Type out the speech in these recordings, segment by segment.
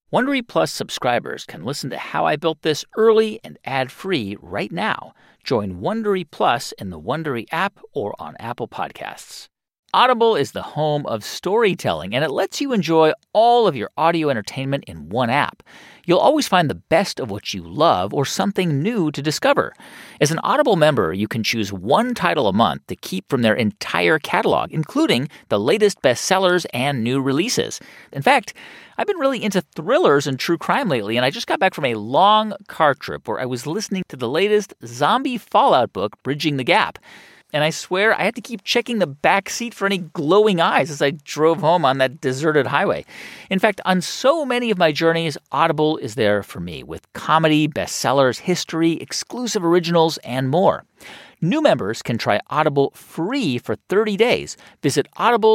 Wondery Plus subscribers can listen to How I Built This early and ad-free right now. Join Wondery Plus in the Wondery app or on Apple Podcasts. Audible is the home of storytelling, and it lets you enjoy all of your audio entertainment in one app. You'll always find the best of what you love or something new to discover. As an Audible member, you can choose one title a month to keep from their entire catalog, including the latest bestsellers and new releases. In fact, I've been really into thrillers and true crime lately, and I just got back from a long car trip where I was listening to the latest zombie Fallout book, Bridging the Gap. And I swear I had to keep checking the back seat for any glowing eyes as I drove home on that deserted highway. In fact, on so many of my journeys, Audible is there for me with comedy, bestsellers, history, exclusive originals, and more. New members can try Audible free for 30 days. Visit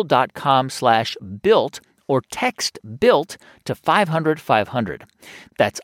audible.com/built or text BUILT to 500-500. That's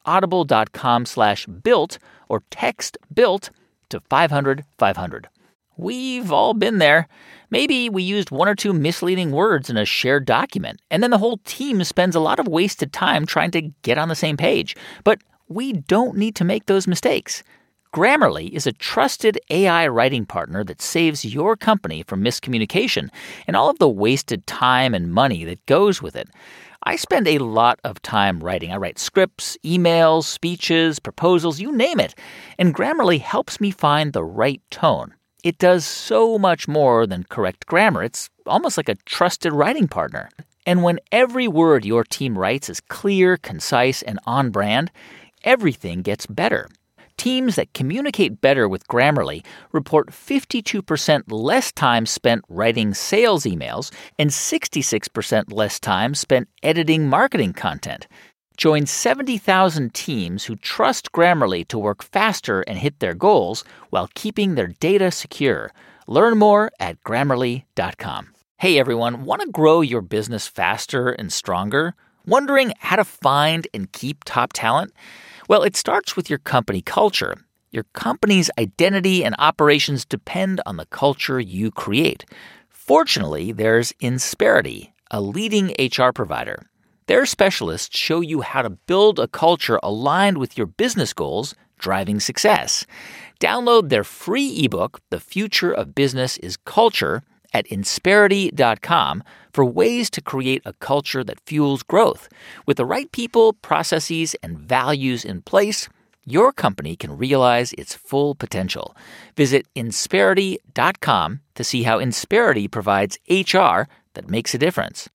audible.com/built or text BUILT to 500-500. We've all been there. Maybe we used one or two misleading words in a shared document, and then the whole team spends a lot of wasted time trying to get on the same page. But we don't need to make those mistakes. Grammarly is a trusted AI writing partner that saves your company from miscommunication and all of the wasted time and money that goes with it. I spend a lot of time writing. I write scripts, emails, speeches, proposals, you name it. And Grammarly helps me find the right tone. It does so much more than correct grammar. It's almost like a trusted writing partner. And when every word your team writes is clear, concise, and on brand, everything gets better. Teams that communicate better with Grammarly report 52% less time spent writing sales emails and 66% less time spent editing marketing content. Join 70,000 teams who trust Grammarly to work faster and hit their goals while keeping their data secure. Learn more at Grammarly.com. Hey everyone, want to grow your business faster and stronger? Wondering how to find and keep top talent? Well, it starts with your company culture. Your company's identity and operations depend on the culture you create. Fortunately, there's Insperity, a leading HR provider. Their specialists show you how to build a culture aligned with your business goals, driving success. Download their free ebook, The Future of Business is Culture, at Insperity.com for ways to create a culture that fuels growth. With the right people, processes, and values in place, your company can realize its full potential. Visit Insperity.com to see how Insperity provides HR that makes a difference.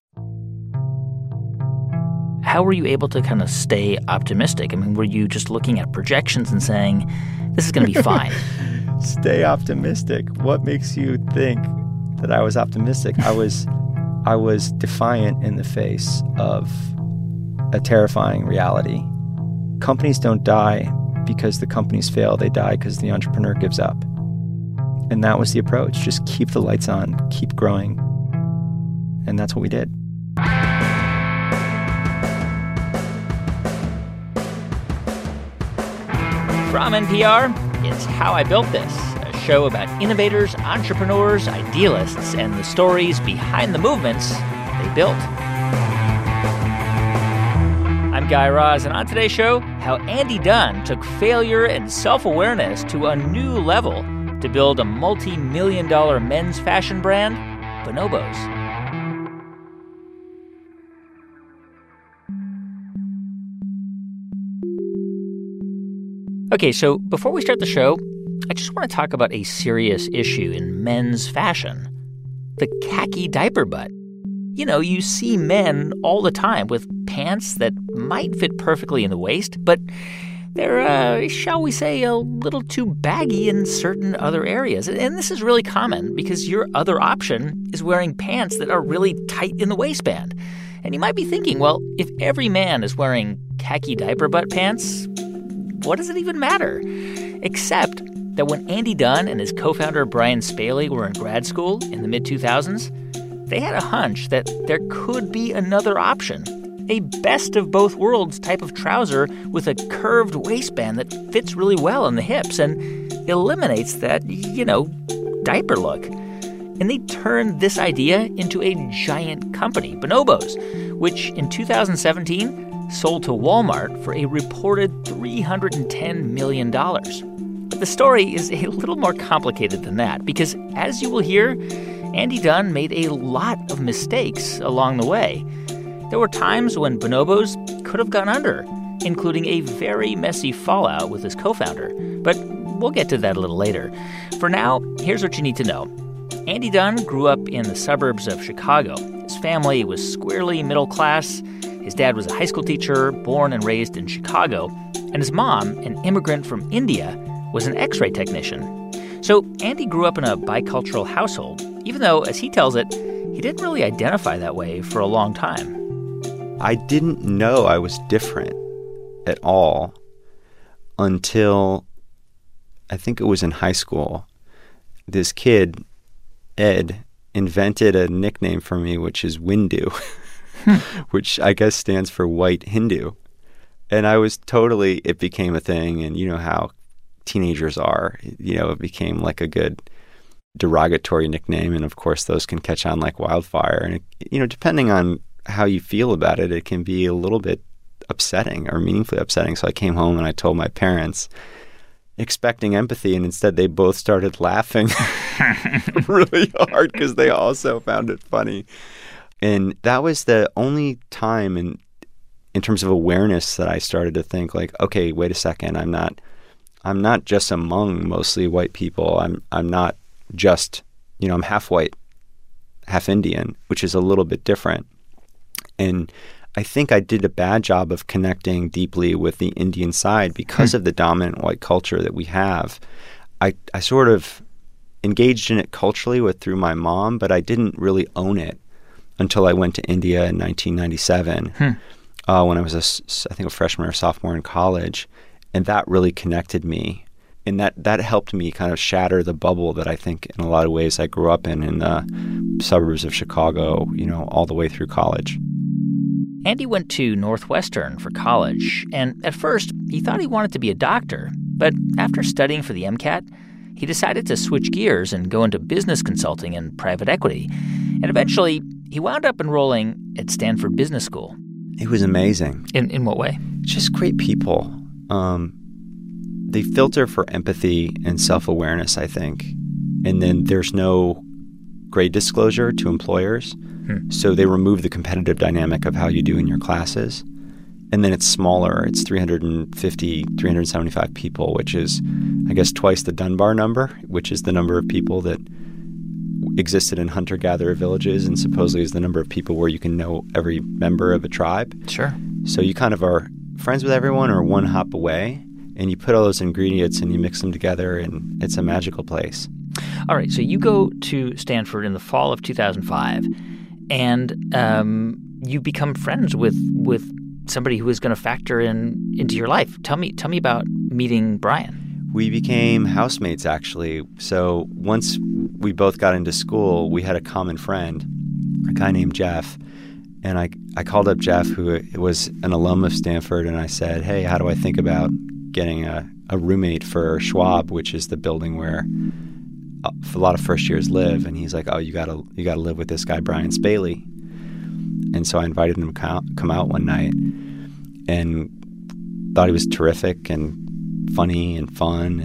How were you able to kind of stay optimistic? I mean, were you just looking at projections and saying, this is going to be fine? Stay optimistic. What makes you think that I was optimistic? I was defiant in the face of a terrifying reality. Companies don't die because the companies fail. They die because the entrepreneur gives up. And that was the approach. Just keep the lights on, keep growing. And that's what we did. From NPR, it's How I Built This, a show about innovators, entrepreneurs, idealists, and the stories behind the movements they built. I'm Guy Raz, and on today's show, how Andy Dunn took failure and self-awareness to a new level to build a multi-million-dollar men's fashion brand, Bonobos. Okay, so before we start the show, I just want to talk about a serious issue in men's fashion. The khaki diaper butt. You know, you see men all the time with pants that might fit perfectly in the waist, but they're, shall we say, a little too baggy in certain other areas. And this is really common because your other option is wearing pants that are really tight in the waistband. And you might be thinking, well, if every man is wearing khaki diaper butt pants, what does it even matter? Except that when Andy Dunn and his co-founder Brian Spaley were in grad school in the mid-2000s, they had a hunch that there could be another option, a best-of-both-worlds type of trouser with a curved waistband that fits really well in the hips and eliminates that, diaper look. And they turned this idea into a giant company, Bonobos, which in 2017 sold to Walmart for a reported $310 million. But the story is a little more complicated than that because, as you will hear, Andy Dunn made a lot of mistakes along the way. There were times when Bonobos could have gone under, including a very messy fallout with his co-founder. But we'll get to that a little later. For now, here's what you need to know. Andy Dunn grew up in the suburbs of Chicago. His family was squarely middle class. His dad was a high school teacher, born and raised in Chicago. And his mom, an immigrant from India, was an X-ray technician. So Andy grew up in a bicultural household, even though, as he tells it, he didn't really identify that way for a long time. I didn't know I was different at all until I think it was in high school. This kid, Ed, invented a nickname for me, which is Windu, which I guess stands for white Hindu. And it became a thing. And you know how teenagers are, it became like a good derogatory nickname. And of course, those can catch on like wildfire. And, depending on how you feel about it, it can be a little bit upsetting or meaningfully upsetting. So I came home and I told my parents, expecting empathy, and instead they both started laughing really hard because they also found it funny. And that was the only time in terms of awareness that I started to think like, okay, wait a second, I'm not just among mostly white people. I'm not just, I'm half white, half Indian, which is a little bit different. And I think I did a bad job of connecting deeply with the Indian side because of the dominant white culture that we have. I sort of engaged in it culturally through my mom, but I didn't really own it until I went to India in 1997 when I was, I think, a freshman or sophomore in college. And that really connected me. And that helped me kind of shatter the bubble that I think in a lot of ways I grew up in the suburbs of Chicago, all the way through college. Andy went to Northwestern for college, and at first, he thought he wanted to be a doctor. But after studying for the MCAT, he decided to switch gears and go into business consulting and private equity. And eventually, he wound up enrolling at Stanford Business School. It was amazing. In what way? Just great people. They filter for empathy and self-awareness, I think. And then there's no grade disclosure to employers. So they remove the competitive dynamic of how you do in your classes. And then it's smaller. It's 350, 375 people, which is, I guess, twice the Dunbar number, which is the number of people that existed in hunter-gatherer villages and supposedly is the number of people where you can know every member of a tribe. Sure. So you kind of are friends with everyone or one hop away, and you put all those ingredients and you mix them together, and it's a magical place. All right, so you go to Stanford in the fall of 2005. And you become friends with somebody who is going to factor into your life. Tell me about meeting Brian. We became housemates, actually. So once we both got into school, we had a common friend, a guy named Jeff. And I called up Jeff, who was an alum of Stanford, and I said, hey, how do I think about getting a roommate for Schwab, which is the building where a lot of first years live? And he's like, oh, you gotta live with this guy Brian Spaley. And so I invited him to come out one night and thought he was terrific and funny and fun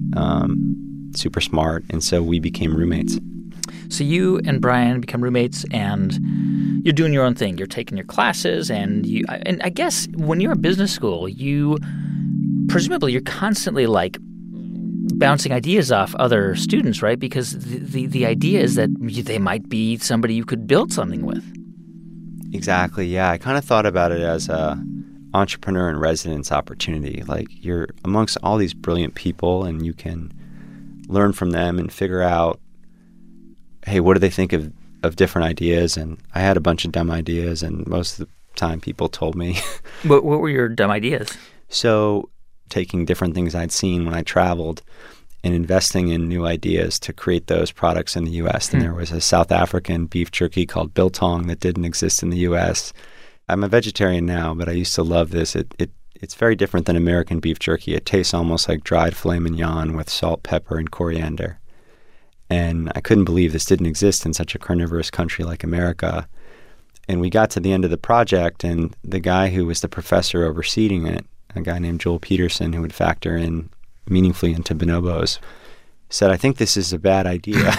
and super smart. And so we became roommates. So you and Brian become roommates, and you're doing your own thing. You're taking your classes, and I guess when you're at business school, presumably you're constantly like bouncing ideas off other students, right? Because the idea is that they might be somebody you could build something with. Exactly, yeah. I kind of thought about it as a entrepreneur in residence opportunity. Like, you're amongst all these brilliant people, and you can learn from them and figure out, hey, what do they think of different ideas? And I had a bunch of dumb ideas, and most of the time people told me. What were your dumb ideas? So taking different things I'd seen when I traveled and investing in new ideas to create those products in the U.S. And there was a South African beef jerky called biltong that didn't exist in the U.S. I'm a vegetarian now, but I used to love this. It's very different than American beef jerky. It tastes almost like dried filet mignon with salt, pepper, and coriander. And I couldn't believe this didn't exist in such a carnivorous country like America. And we got to the end of the project, and the guy who was the professor overseeing it, a guy named Joel Peterson, who would factor in meaningfully into bonobos, said, I think this is a bad idea.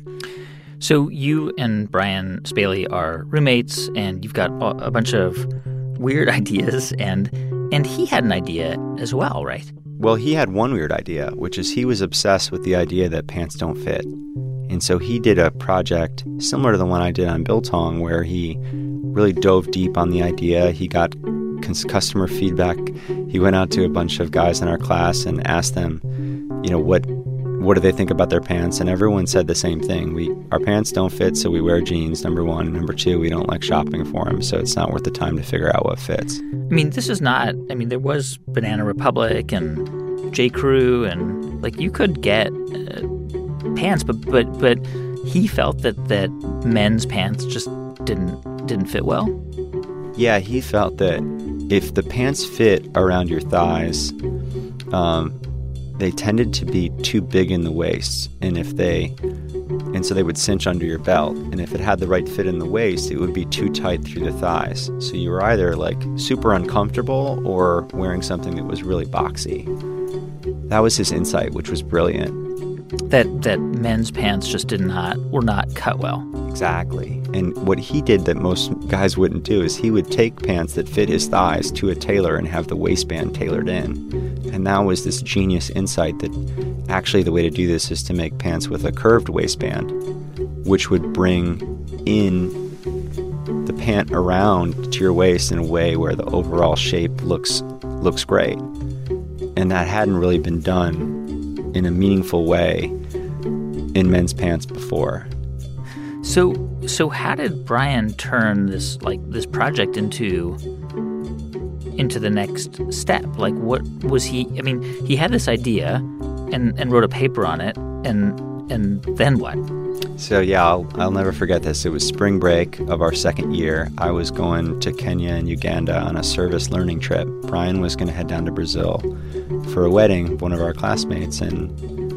So you and Brian Spaley are roommates, and you've got a bunch of weird ideas, and he had an idea as well, right? Well, he had one weird idea, which is he was obsessed with the idea that pants don't fit. And so he did a project similar to the one I did on Biltong, where he really dove deep on the idea. He got customer feedback. He went out to a bunch of guys in our class and asked them, what do they think about their pants? And everyone said the same thing. Our pants don't fit, so we wear jeans, number one. Number two, we don't like shopping for them, so it's not worth the time to figure out what fits. There was Banana Republic and J. Crew, and you could get pants, but he felt that men's pants just didn't fit well. Yeah, he felt that if the pants fit around your thighs, they tended to be too big in the waist, and so they would cinch under your belt. And if it had the right fit in the waist, it would be too tight through the thighs. So you were either super uncomfortable or wearing something that was really boxy. That was his insight, which was brilliant. That men's pants just were not cut well. Exactly. And what he did that most guys wouldn't do is he would take pants that fit his thighs to a tailor and have the waistband tailored in. And that was this genius insight that actually the way to do this is to make pants with a curved waistband, which would bring in the pant around to your waist in a way where the overall shape looks great. And that hadn't really been done in a meaningful way in men's pants before. So how did Brian turn this project into the next step? What was he? He had this idea and wrote a paper on it, and then what? So yeah, I'll never forget this. It was spring break of our second year. I was going to Kenya and Uganda on a service learning trip. Brian was going to head down to Brazil for a wedding of one of our classmates, and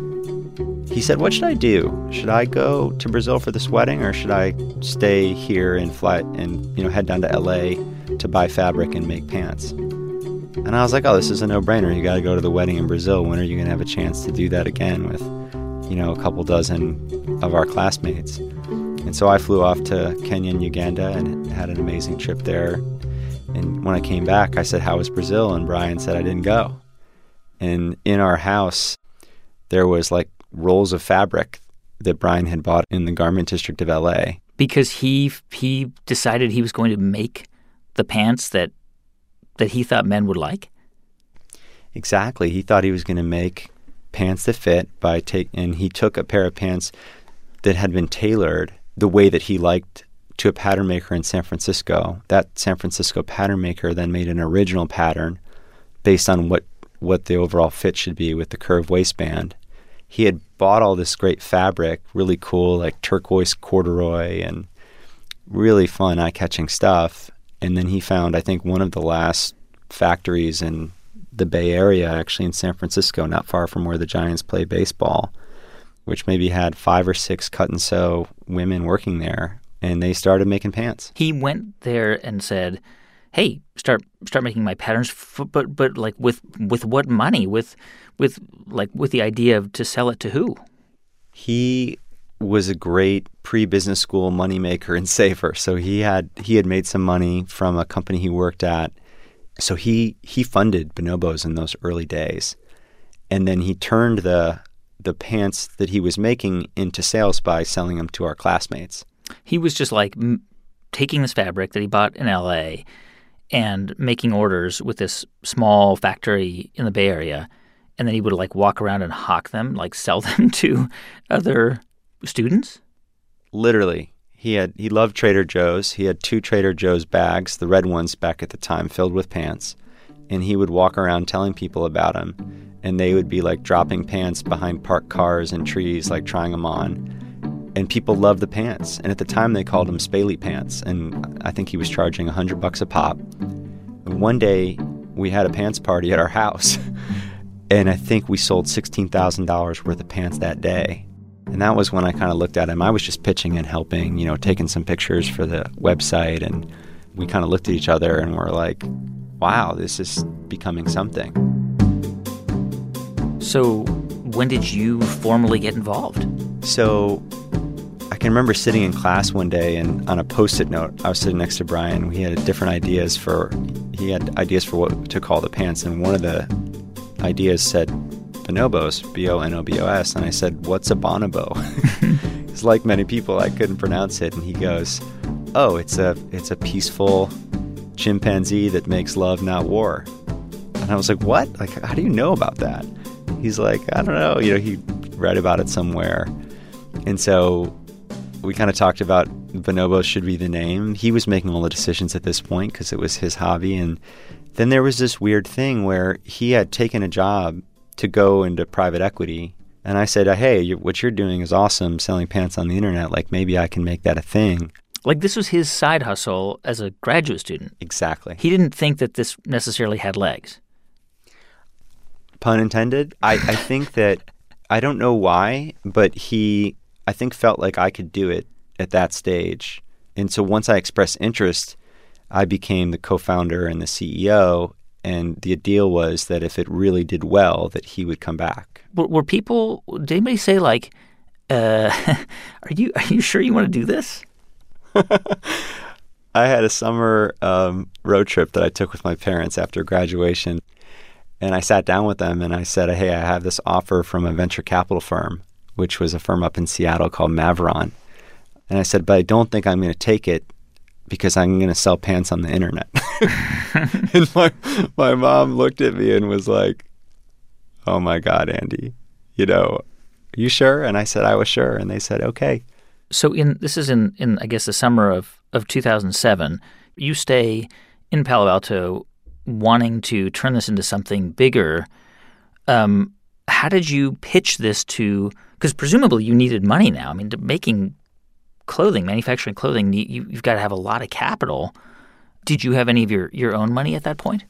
he said, what should I do? Should I go to Brazil for this wedding, or should I stay here and fly and head down to LA to buy fabric and make pants? And I was like, oh, this is a no-brainer. You got to go to the wedding in Brazil. When are you going to have a chance to do that again with a couple dozen of our classmates? And so I flew off to Kenya and Uganda and had an amazing trip there. And when I came back, I said, how was Brazil? And Brian said, I didn't go. And in our house, there was rolls of fabric that Brian had bought in the garment district of LA. Because he decided he was going to make the pants that he thought men would like? Exactly. He thought he was going to make pants that fit and he took a pair of pants that had been tailored the way that he liked to a pattern maker in San Francisco. That San Francisco pattern maker then made an original pattern based on what the overall fit should be with the curved waistband. He had bought all this great fabric, really cool, turquoise corduroy and really fun, eye-catching stuff. And then he found, I think, one of the last factories in the Bay Area, actually in San Francisco, not far from where the Giants play baseball, which maybe had 5 or 6 cut-and-sew women working there, and they started making pants. He went there and said, hey, start making my patterns, but with what money? With the idea to sell it to who? He was a great pre-business school moneymaker and saver. So he had made some money from a company he worked at. So he funded Bonobos in those early days. And then he turned the pants that he was making into sales by selling them to our classmates. He was just taking this fabric that he bought in LA and making orders with this small factory in the Bay Area. And then he would walk around and hawk them, sell them to other students? Literally. He loved Trader Joe's. He had 2 Trader Joe's bags, the red ones back at the time, filled with pants. And he would walk around telling people about them. And they would be dropping pants behind parked cars and trees, trying them on. And people loved the pants. And at the time they called them Spaley pants. And I think he was charging $100 a pop. And one day we had a pants party at our house. And I think we sold $16,000 worth of pants that day. And that was when I kind of looked at him. I was just pitching and helping, taking some pictures for the website. And we kind of looked at each other and were like, wow, this is becoming something. So when did you formally get involved? So I can remember sitting in class one day, and on a Post-it note, I was sitting next to Brian. He had ideas for what to call the pants. And one of the ideas said bonobos, Bonobos. And I said, what's a bonobo? It's like many people, I couldn't pronounce it. And he goes, oh, it's a peaceful chimpanzee that makes love, not war. And I was like, what? Like, how do you know about that? He's like, I don't know. He read about it somewhere. And so we kind of talked about bonobos should be the name. He was making all the decisions at this point because it was his hobby. And then there was this weird thing where he had taken a job to go into private equity. And I said, hey, what you're doing is awesome, selling pants on the internet. Like, maybe I can make that a thing. Like, this was his side hustle as a graduate student. Exactly. He didn't think that this necessarily had legs. Pun intended. I think that, I don't know why, but he, I think, felt like I could do it at that stage. And so once I expressed interest, I became the co-founder and the CEO. And the deal was that if it really did well, that he would come back. Were people, did anybody say, like, are you sure you want to do this? I had a summer road trip that I took with my parents after graduation. And I sat down with them and I said, hey, I have this offer from a venture capital firm, which was a firm up in Seattle called Maveron. And I said, but I don't think I'm going to take it because I'm going to sell pants on the internet. And my mom looked at me and was like, oh my God, Andy, are you sure? And I said, I was sure. And they said, okay. So this is in I guess, the summer of 2007. You stay in Palo Alto wanting to turn this into something bigger. How did you pitch this to – because presumably you needed money now. I mean, making clothing, manufacturing clothing, you've got to have a lot of capital. Did you have any of your own money at that point?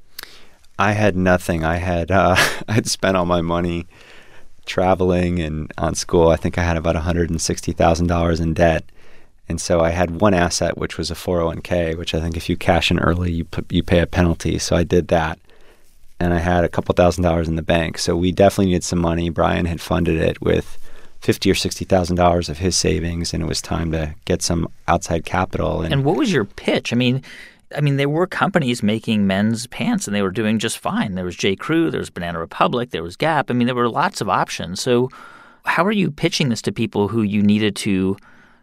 I had nothing. I'd spent all my money traveling and on school. I think I had about $160,000 in debt. And so I had one asset, which was a 401k, which I think if you cash in early, you pay a penalty. So I did that. And I had a couple $1,000s in the bank. So we definitely needed some money. Brian had funded it with $50,000 or $60,000 of his savings, and it was time to get some outside capital. And what was your pitch? I mean, there were companies making men's pants, and they were doing just fine. There was J. Crew, there was Banana Republic, there was Gap. I mean, there were lots of options. So how are you pitching this to people who you needed to,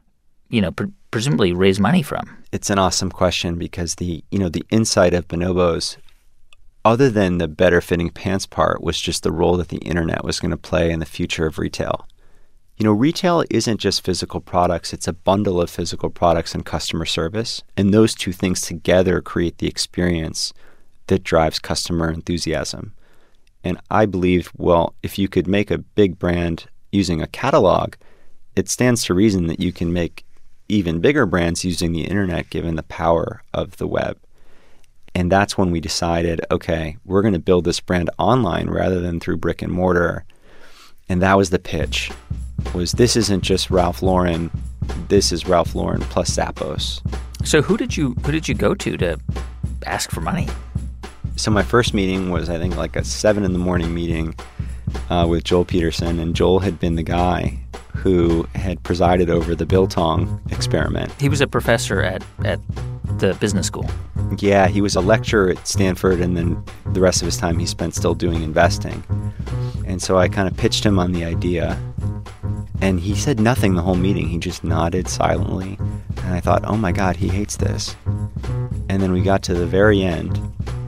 presumably raise money from? It's an awesome question because the insight of Bonobos, other than the better fitting pants part, was just the role that the internet was going to play in the future of retail. Retail isn't just physical products. It's a bundle of physical products and customer service. And those two things together create the experience that drives customer enthusiasm. And I believe, if you could make a big brand using a catalog, it stands to reason that you can make even bigger brands using the internet, given the power of the web. And that's when we decided, okay, we're going to build this brand online rather than through brick and mortar. And that was the pitch. This isn't just Ralph Lauren, this is Ralph Lauren plus Zappos. So who did you go to ask for money? So my first meeting was, I think, like a 7 a.m. meeting with Joel Peterson, and Joel had been the guy who had presided over the Biltong experiment. He was a professor at the business school. Yeah, he was a lecturer at Stanford, and then the rest of his time he spent still doing investing. And so I kind of pitched him on the idea. And he said nothing the whole meeting. He just nodded silently. And I thought, oh my God, he hates this. And then we got to the very end,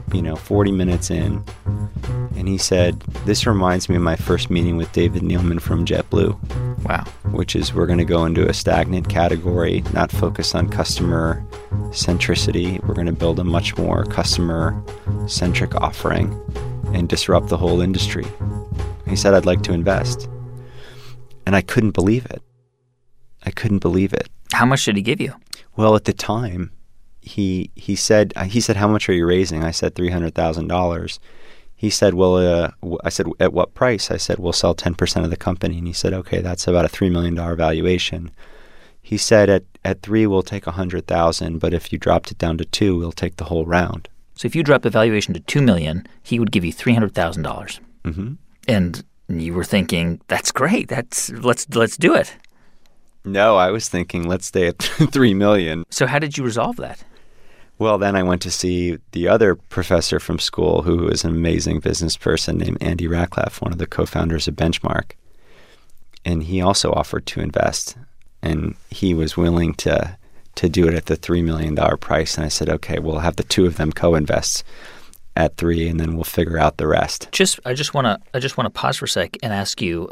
40 minutes in. And he said, this reminds me of my first meeting with David Neeleman from JetBlue. Wow. Which is, we're going to go into a stagnant category, not focus on customer centricity. We're going to build a much more customer-centric offering and disrupt the whole industry. He said, I'd like to invest. And I couldn't believe it. How much did he give you? Well, at the time, he said, how much are you raising? I said $300,000. He said, well, I said, at what price? I said, we'll sell 10% of the company. And he said, okay, that's about a $3 million valuation. He said, at 3, we'll take 100,000, but if you dropped it down to 2, we'll take the whole round. So if you dropped the valuation to $2 million, he would give you $300,000. Mm-hmm. And you were thinking, that's great. Let's do it. No, I was thinking, let's stay at 3 million. So how did you resolve that? Well, then I went to see the other professor from school who is an amazing business person named Andy Ratcliffe, one of the co-founders of Benchmark. And he also offered to invest. And he was willing to do it at the $3 million price. And I said, okay, we'll have the two of them co-invest at 3, and then we'll figure out the rest. I just want to pause for a sec and ask you,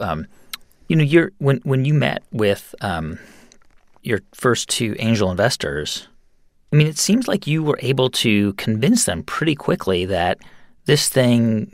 when you met with your first 2 angel investors, I mean, it seems like you were able to convince them pretty quickly that this thing,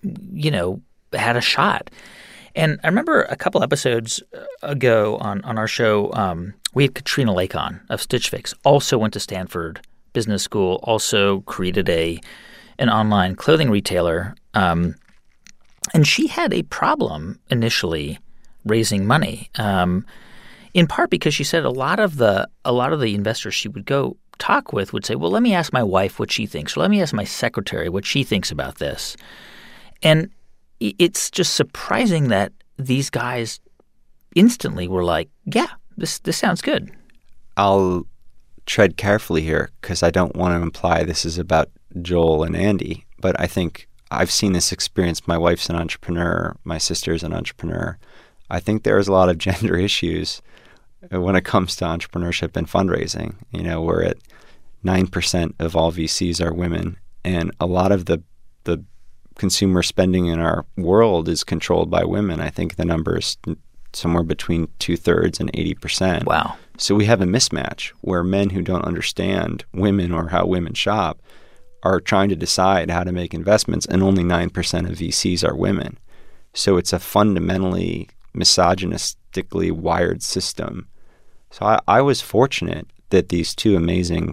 had a shot. And I remember a couple episodes ago on our show, we had Katrina Lake on of Stitch Fix, also went to Stanford Business School, also created an online clothing retailer. And she had a problem initially raising money, in part because she said a lot of the investors she would go talk with would say, well, let me ask my wife what she thinks, or let me ask my secretary what she thinks about this. And it's just surprising that these guys instantly were like, yeah, this sounds good. I'll tread carefully here because I don't want to imply this is about Joel and Andy, but I think I've seen this experience. My wife's an entrepreneur. My sister's an entrepreneur. I think there's a lot of gender issues when it comes to entrepreneurship and fundraising. We're at 9% of all VCs are women, and a lot of the consumer spending in our world is controlled by women. I think the number is somewhere between 2/3 and 80%. Wow. So we have a mismatch where men who don't understand women or how women shop are trying to decide how to make investments, and only 9% of VCs are women. So it's a fundamentally misogynistically wired system. So I was fortunate that these 2 amazing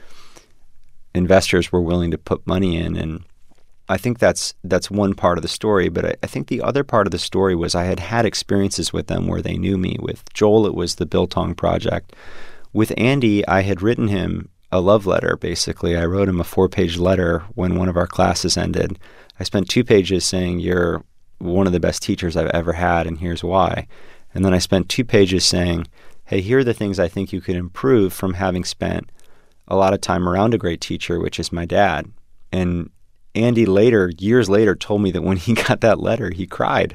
investors were willing to put money in, and I think that's one part of the story. But I think the other part of the story was I had experiences with them where they knew me. With Joel, it was the Biltong Project. With Andy, I had written him a love letter, basically. I wrote him a 4-page letter when one of our classes ended. I spent 2 pages saying, you're one of the best teachers I've ever had, and here's why. And then I spent 2 pages saying, hey, here are the things I think you could improve from having spent a lot of time around a great teacher, which is my dad. And Andy years later, told me that when he got that letter, he cried.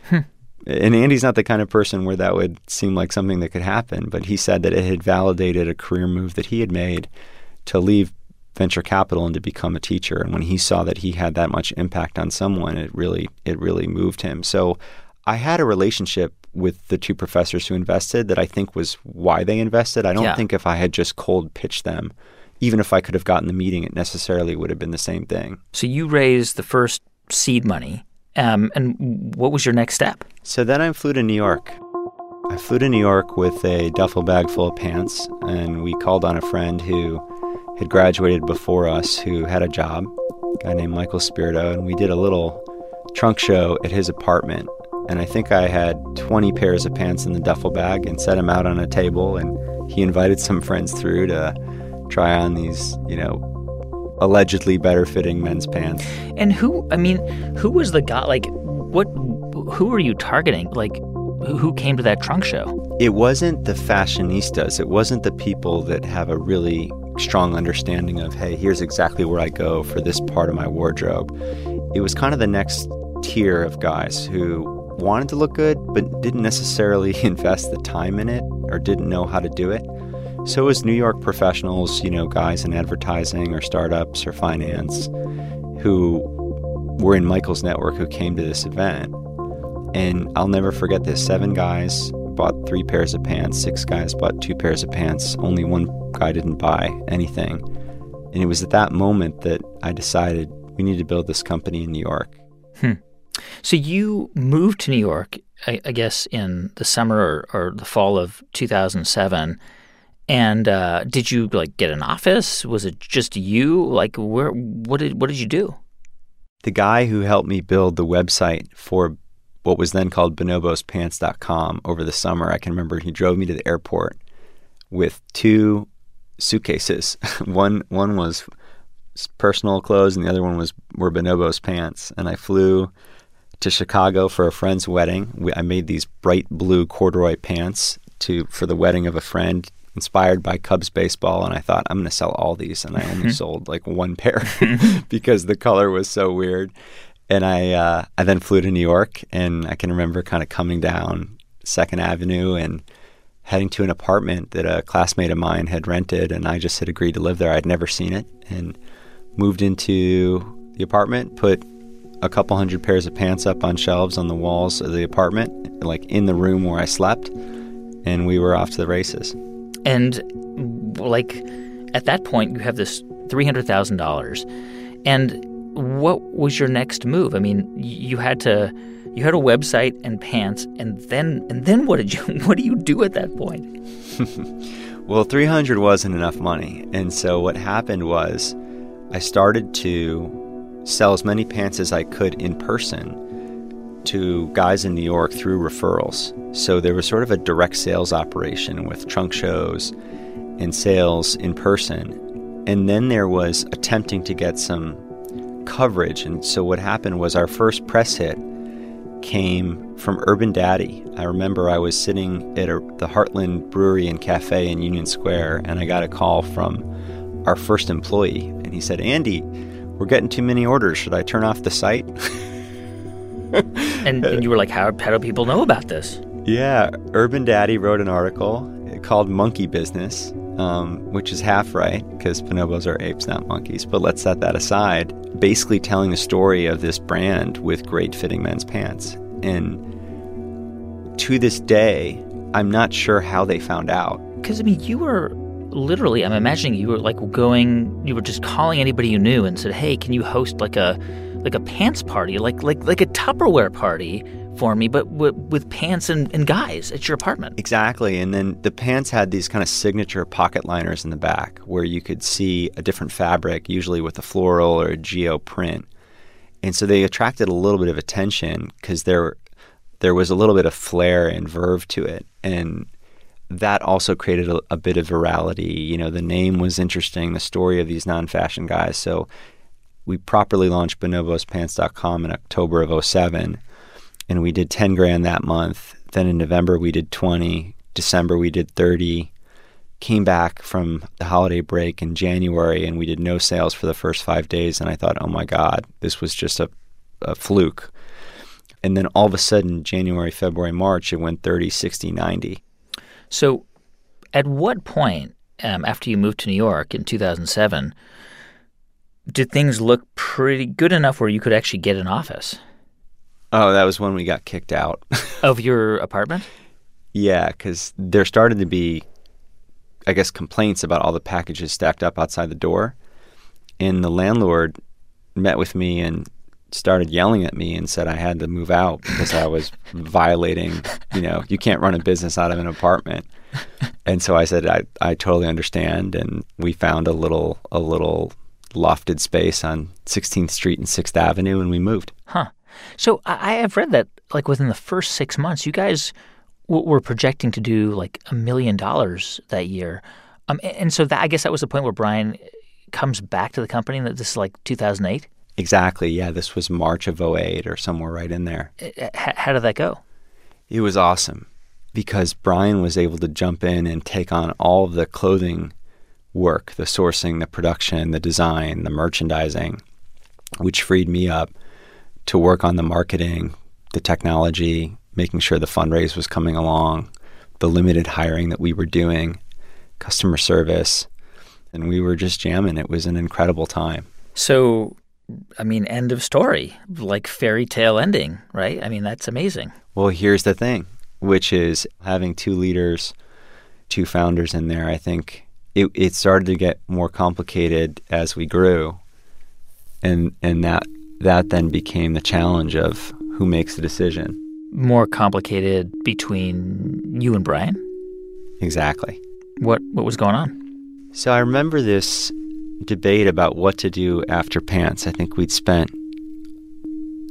And Andy's not the kind of person where that would seem like something that could happen, but he said that it had validated a career move that he had made to leave venture capital and to become a teacher. And when he saw that he had that much impact on someone, it really moved him. So I had a relationship with the 2 professors who invested that I think was why they invested. I don't think if I had just cold pitched them, even if I could have gotten the meeting, it necessarily would have been the same thing. So you raised the first seed money. And what was your next step? So then I flew to New York. I flew to New York with a duffel bag full of pants, and we called on a friend who had graduated before us who had a job, a guy named Michael Spirito, and we did a little trunk show at his apartment. And I think I had 20 pairs of pants in the duffel bag and set them out on a table, and he invited some friends through to try on these, allegedly better fitting men's pants. And who was the guy? Like, who were you targeting? Like, who came to that trunk show? It wasn't the fashionistas. It wasn't the people that have a really strong understanding of, hey, here's exactly where I go for this part of my wardrobe. It was kind of the next tier of guys who wanted to look good, but didn't necessarily invest the time in it or didn't know how to do it. So it was New York professionals, guys in advertising or startups or finance who were in Michael's network who came to this event. And I'll never forget this. 7 guys bought 3 pairs of pants. 6 guys bought 2 pairs of pants. Only 1 guy didn't buy anything. And it was at that moment that I decided we need to build this company in New York. So you moved to New York, I guess, in the summer or the fall of 2007. And did you get an office? Was it just you? What did you do? The guy who helped me build the website for what was then called bonobospants.com over the summer, I can remember he drove me to the airport with 2 suitcases. One was personal clothes and the other one were Bonobos pants. And I flew to Chicago for a friend's wedding. I made these bright blue corduroy pants for the wedding of a friend, inspired by Cubs baseball, and I thought, I'm going to sell all these, and I only sold like 1 pair because the color was so weird. And I then flew to New York, and I can remember kind of coming down 2nd Avenue and heading to an apartment that a classmate of mine had rented, and I just had agreed to live there. I'd never seen it, and moved into the apartment, put a couple hundred pairs of pants up on shelves on the walls of the apartment, like in the room where I slept, and we were off to the races. And like at that point, you have this $300,000. And what was your next move? I mean, you had a website and pants, and then what do you do at that point? Well, 300 wasn't enough money. And so what happened was I started to sell as many pants as I could in person to guys in New York through referrals. So there was sort of a direct sales operation with trunk shows and sales in person. And then there was attempting to get some coverage. And so what happened was our first press hit came from Urban Daddy. I remember I was sitting at the Heartland Brewery and Cafe in Union Square, and I got a call from our first employee. And he said, Andy, we're getting too many orders. Should I turn off the site? and you were like, how do people know about this? Yeah, Urban Daddy wrote an article called Monkey Business, which is half right because bonobos are apes, not monkeys. But let's set that aside. Basically telling the story of this brand with great fitting men's pants. And to this day, I'm not sure how they found out. Because, I mean, you were literally, I'm imagining you were like you were just calling anybody you knew and said, hey, can you host like a pants party, like a Tupperware party for me, but with pants and guys at your apartment. Exactly. And then the pants had these kind of signature pocket liners in the back where you could see a different fabric, usually with a floral or a geo print. And so they attracted a little bit of attention because there was a little bit of flair and verve to it. And that also created a bit of virality. You know, the name was interesting, the story of these non-fashion guys. So we properly launched bonobospants.com in October of 2007, and we did 10 grand that month. Then in November we did 20, December we did 30, came back from the holiday break in January, and we did no sales for the first 5 days, and I thought, oh my God, this was just a fluke. And then all of a sudden, January, February, March, it went 30, 60, 90. So at what point, after you moved to New York in 2007, did things look pretty good enough where you could actually get an office? Oh, that was when we got kicked out. Of your apartment? Yeah, because there started to be, I guess, complaints about all the packages stacked up outside the door. And the landlord met with me and started yelling at me and said I had to move out because I was violating, you can't run a business out of an apartment. And so I said, I totally understand. And we found a little lofted space on 16th Street and 6th Avenue, and we moved. Huh. So I have read that like within the first 6 months, you guys were projecting to do like $1 million that year. And so I guess that was the point where Brian comes back to the company, that this is like 2008? Exactly. Yeah, this was March of 2008 or somewhere right in there. How did that go? It was awesome because Brian was able to jump in and take on all of the clothing work, the sourcing, the production, the design, the merchandising, which freed me up to work on the marketing, the technology, making sure the fundraise was coming along, the limited hiring that we were doing, customer service, and we were just jamming. It was an incredible time. So, I mean, end of story, like fairy tale ending, right? I mean, that's amazing. Well, here's the thing, which is having two leaders, two founders in there, I think it started to get more complicated as we grew. And that then became the challenge of who makes the decision. More complicated between you and Brian? Exactly. What was going on? So I remember this debate about what to do after pants. I think we'd spent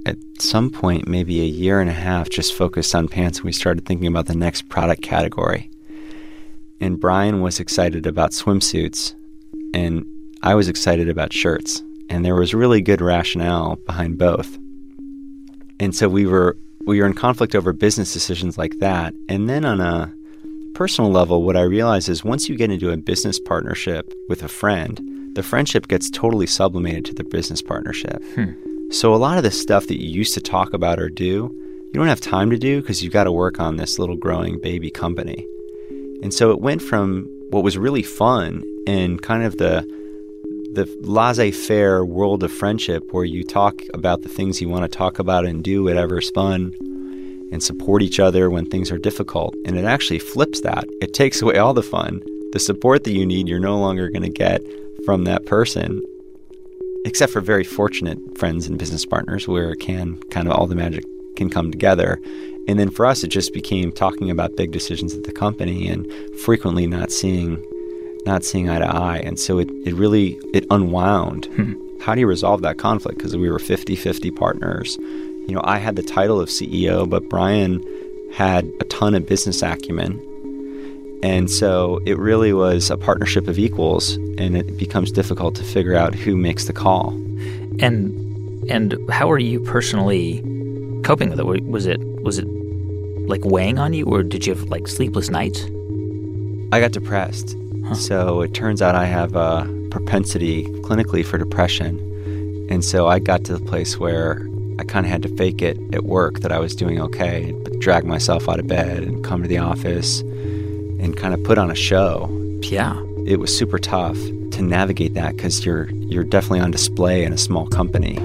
at some point, maybe a year and a half, just focused on pants, and we started thinking about the next product category. And Brian was excited about swimsuits, and I was excited about shirts. And there was really good rationale behind both. And so we were in conflict over business decisions like that. And then on a personal level, what I realized is once you get into a business partnership with a friend, the friendship gets totally sublimated to the business partnership. So a lot of the stuff that you used to talk about or do, you don't have time to do because you've got to work on this little growing baby company. And so it went from what was really fun and kind of the laissez-faire world of friendship where you talk about the things you want to talk about and do whatever's fun and support each other when things are difficult. And it actually flips that. It takes away all the fun. The support that you need, you're no longer going to get from that person, except for very fortunate friends and business partners where it can kind of all the magic can come together. And then for us, it just became talking about big decisions at the company and frequently not seeing eye to eye. And so it really unwound. How do you resolve that conflict? Because we were 50-50 partners. You know, I had the title of CEO, but Brian had a ton of business acumen. And so it really was a partnership of equals, and it becomes difficult to figure out who makes the call. And how are you personally coping with it? Was it like weighing on you, or did you have like sleepless nights? I got depressed. So it turns out I have a propensity clinically for depression. And so I got to the place where I kind of had to fake it at work that I was doing okay, but drag myself out of bed and come to the office and kind of put on a show. Yeah. It was super tough to navigate that because you're definitely on display in a small company.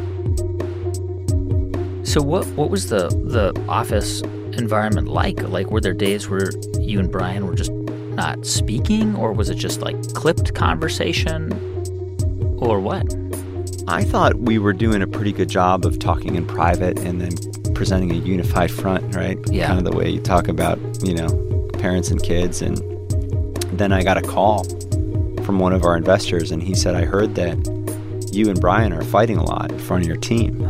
So what was the office environment like? Like, were there days where you and Brian were just not speaking, or was it just like clipped conversation, or what? I thought we were doing a pretty good job of talking in private and then presenting a unified front, right? Yeah. Kind of the way you talk about, parents and kids. And then I got a call from one of our investors, and he said, I heard that you and Brian are fighting a lot in front of your team.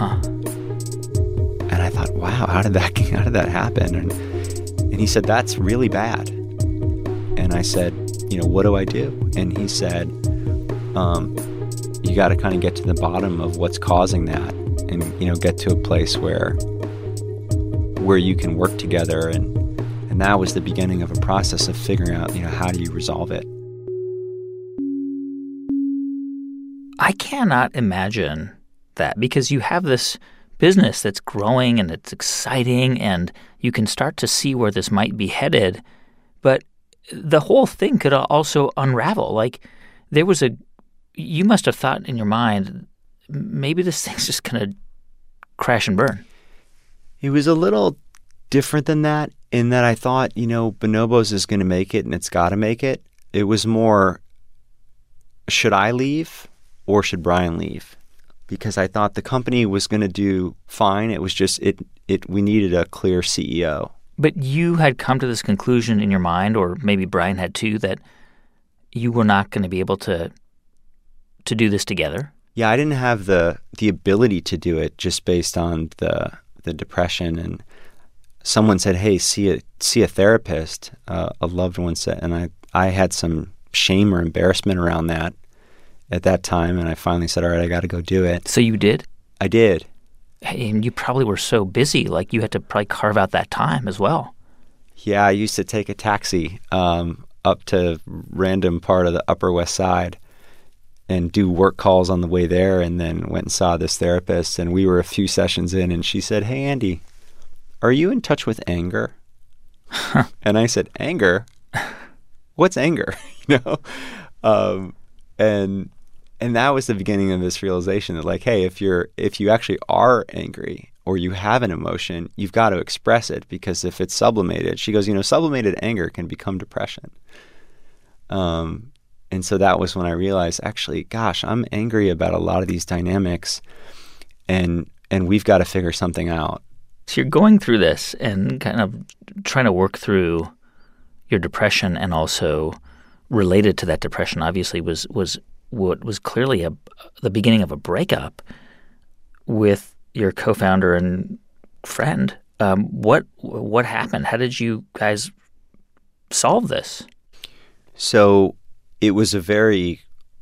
And I thought, wow, how did that happen? And he said, that's really bad. And I said, what do I do? And he said, you got to kind of get to the bottom of what's causing that, and get to a place where you can work together. And that was the beginning of a process of figuring out, how do you resolve it? I cannot imagine that, because you have this business that's growing and it's exciting, and you can start to see where this might be headed, but the whole thing could also unravel. Like, you must have thought in your mind, maybe this thing's just going to crash and burn. It was a little different than that, in that I thought, Bonobos is going to make it and it's got to make it. It was more, should I leave or should Brian leave? Because I thought the company was going to do fine. It was just, we needed a clear CEO. But you had come to this conclusion in your mind, or maybe Brian had too, that you were not going to be able to do this together? Yeah, I didn't have the ability to do it just based on the depression. And someone said, hey, see a therapist, a loved one said, and I had some shame or embarrassment around that at that time, and I finally said, all right, I got to go do it. So you did? I did. And you probably were so busy, like you had to probably carve out that time as well. Yeah, I used to take a taxi up to random part of the Upper West Side and do work calls on the way there, and then went and saw this therapist, and we were a few sessions in, and she said, hey, Andy, are you in touch with anger? And I said, anger? What's anger? And that was the beginning of this realization that, like, hey, if you actually are angry or you have an emotion, you've got to express it, because if it's sublimated, she goes, sublimated anger can become depression. And so that was when I realized, actually, gosh, I'm angry about a lot of these dynamics, and we've got to figure something out. So you're going through this and kind of trying to work through your depression, and also related to that depression, obviously, was what was clearly the beginning of a breakup with your co-founder and friend. What happened? How did you guys solve this? So it was a very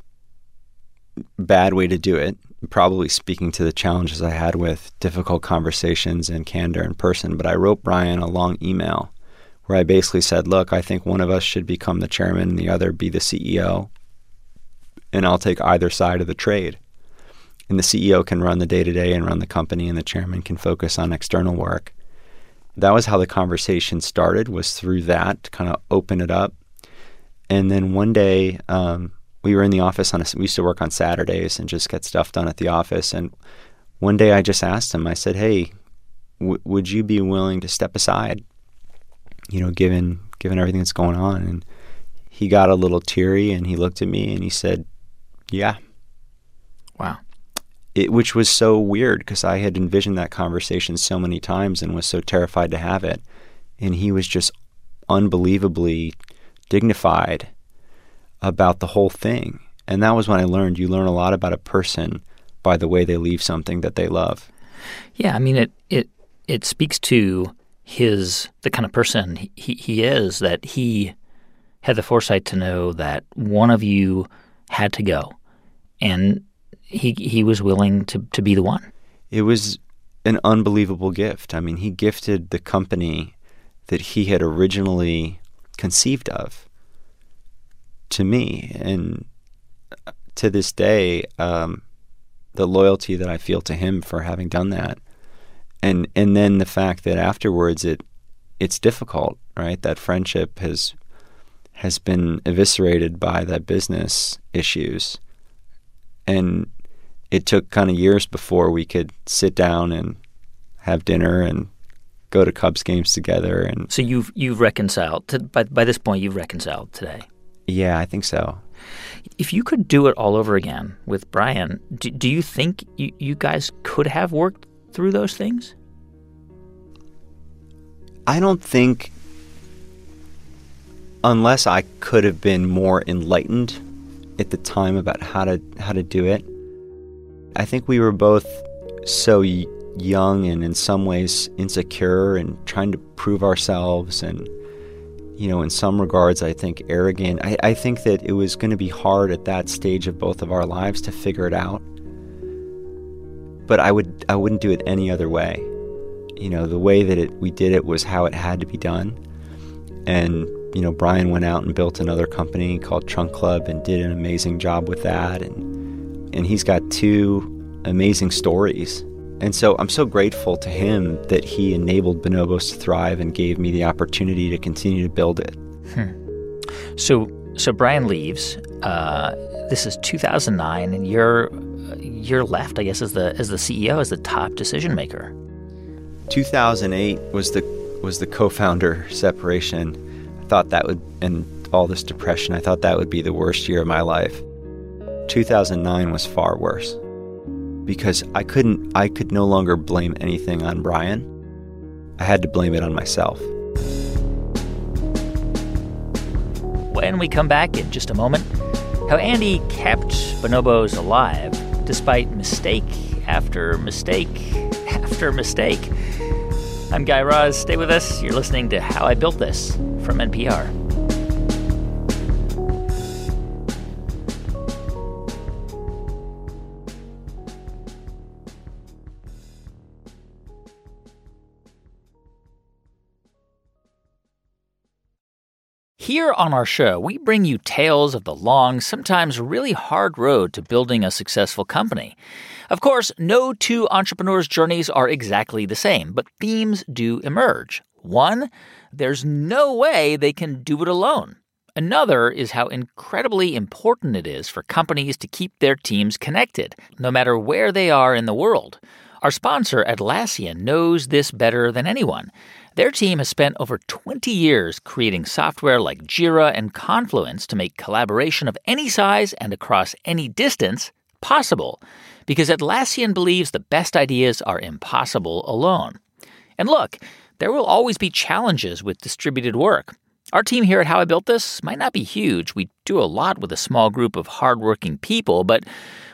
bad way to do it, probably speaking to the challenges I had with difficult conversations and candor in person. But I wrote Brian a long email where I basically said, look, I think one of us should become the chairman and the other be the CEO, and I'll take either side of the trade. And the CEO can run the day-to-day and run the company, and the chairman can focus on external work. That was how the conversation started, was through that, to kind of open it up. And then one day, we were in the office we used to work on Saturdays and just get stuff done at the office. And one day I just asked him, I said, hey, would you be willing to step aside, given everything that's going on? And he got a little teary and he looked at me and he said, yeah. Wow. Which was so weird because I had envisioned that conversation so many times and was so terrified to have it. And he was just unbelievably dignified about the whole thing. And that was when I learned you learn a lot about a person by the way they leave something that they love. Yeah, I mean, it speaks to the kind of person he is, that he had the foresight to know that one of you had to go, and he was willing to be the one. It was an unbelievable gift. I mean, he gifted the company that he had originally conceived of to me. And to this day, the loyalty that I feel to him for having done that. And then the fact that afterwards it's difficult, right? That friendship has been eviscerated by that business issues. And it took kind of years before we could sit down and have dinner and go to Cubs games together. And so you've reconciled. By this point, you've reconciled today. Yeah, I think so. If you could do it all over again with Brian, do you think you guys could have worked through those things? I don't think, unless I could have been more enlightened at the time about how to do it. I think we were both so young and in some ways insecure and trying to prove ourselves, and in some regards I think arrogant. I think that it was going to be hard at that stage of both of our lives to figure it out. But I wouldn't do it any other way. The way that we did it was how it had to be done. And Brian went out and built another company called Trunk Club and did an amazing job with that. And he's got 2 amazing stories. And so I'm so grateful to him that he enabled Bonobos to thrive and gave me the opportunity to continue to build it. So Brian leaves. This is 2009, and you're left, I guess, as the CEO, as the top decision maker. 2008 was the co-founder separation. I thought that would, and all this depression, I thought that would be the worst year of my life. 2009 was far worse because I could no longer blame anything on Brian. I had to blame it on myself. When we come back in just a moment, how Andy kept Bonobos alive despite mistake after mistake after mistake. I'm Guy Raz. Stay with us. You're listening to How I Built This from NPR. Here on our show, we bring you tales of the long, sometimes really hard road to building a successful company. Of course, no 2 entrepreneurs' journeys are exactly the same, but themes do emerge. One, there's no way they can do it alone. Another is how incredibly important it is for companies to keep their teams connected, no matter where they are in the world. Our sponsor, Atlassian, knows this better than anyone. Their team has spent over 20 years creating software like Jira and Confluence to make collaboration of any size and across any distance possible, because Atlassian believes the best ideas are impossible alone. And look, there will always be challenges with distributed work. Our team here at How I Built This might not be huge. We do a lot with a small group of hardworking people, but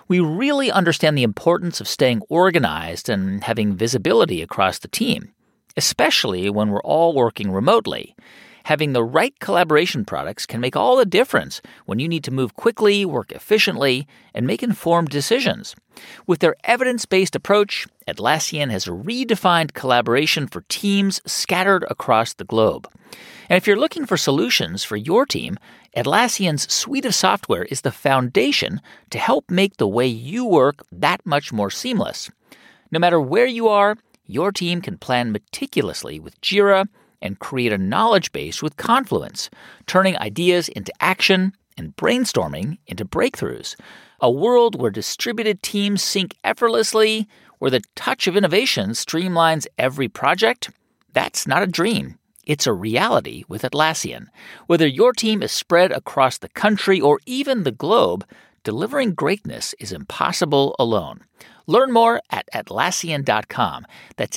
We really understand the importance of staying organized and having visibility across the team, especially when we're all working remotely. Having the right collaboration products can make all the difference when you need to move quickly, work efficiently, and make informed decisions. With their evidence-based approach, Atlassian has redefined collaboration for teams scattered across the globe. And if you're looking for solutions for your team, Atlassian's suite of software is the foundation to help make the way you work that much more seamless. No matter where you are, your team can plan meticulously with Jira and create a knowledge base with Confluence, turning ideas into action and brainstorming into breakthroughs. A world where distributed teams sync effortlessly, where the touch of innovation streamlines every project. That's not a dream. It's a reality with Atlassian. Whether your team is spread across the country or even the globe, delivering greatness is impossible alone. Learn more at Atlassian.com. That's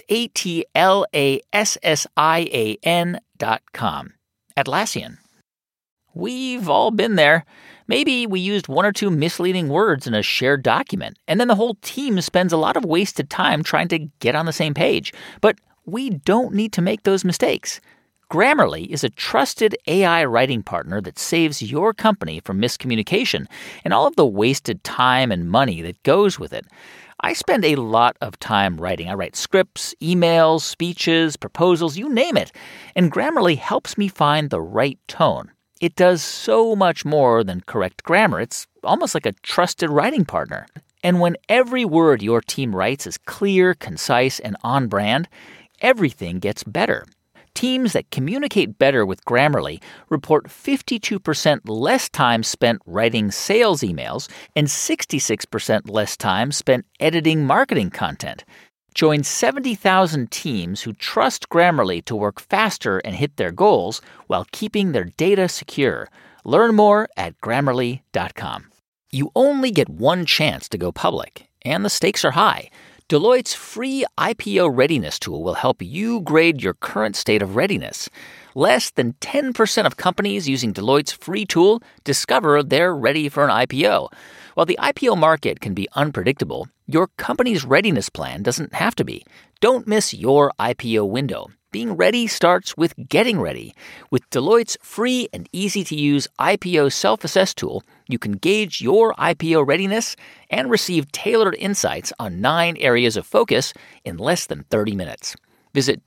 Atlassian.com. Atlassian. We've all been there. Maybe we used one or two misleading words in a shared document, and then the whole team spends a lot of wasted time trying to get on the same page. But we don't need to make those mistakes. Grammarly is a trusted AI writing partner that saves your company from miscommunication and all of the wasted time and money that goes with it. I spend a lot of time writing. I write scripts, emails, speeches, proposals, you name it. And Grammarly helps me find the right tone. It does so much more than correct grammar. It's almost like a trusted writing partner. And when every word your team writes is clear, concise, and on brand, everything gets better. Teams that communicate better with Grammarly report 52% less time spent writing sales emails and 66% less time spent editing marketing content. Join 70,000 teams who trust Grammarly to work faster and hit their goals while keeping their data secure. Learn more at Grammarly.com. You only get one chance to go public, and the stakes are high. Deloitte's free IPO readiness tool will help you grade your current state of readiness. Less than 10% of companies using Deloitte's free tool discover they're ready for an IPO. While the IPO market can be unpredictable, your company's readiness plan doesn't have to be. Don't miss your IPO window. Being ready starts with getting ready. With Deloitte's free and easy-to-use IPO self-assess tool, you can gauge your IPO readiness and receive tailored insights on 9 areas of focus in less than 30 minutes. Visit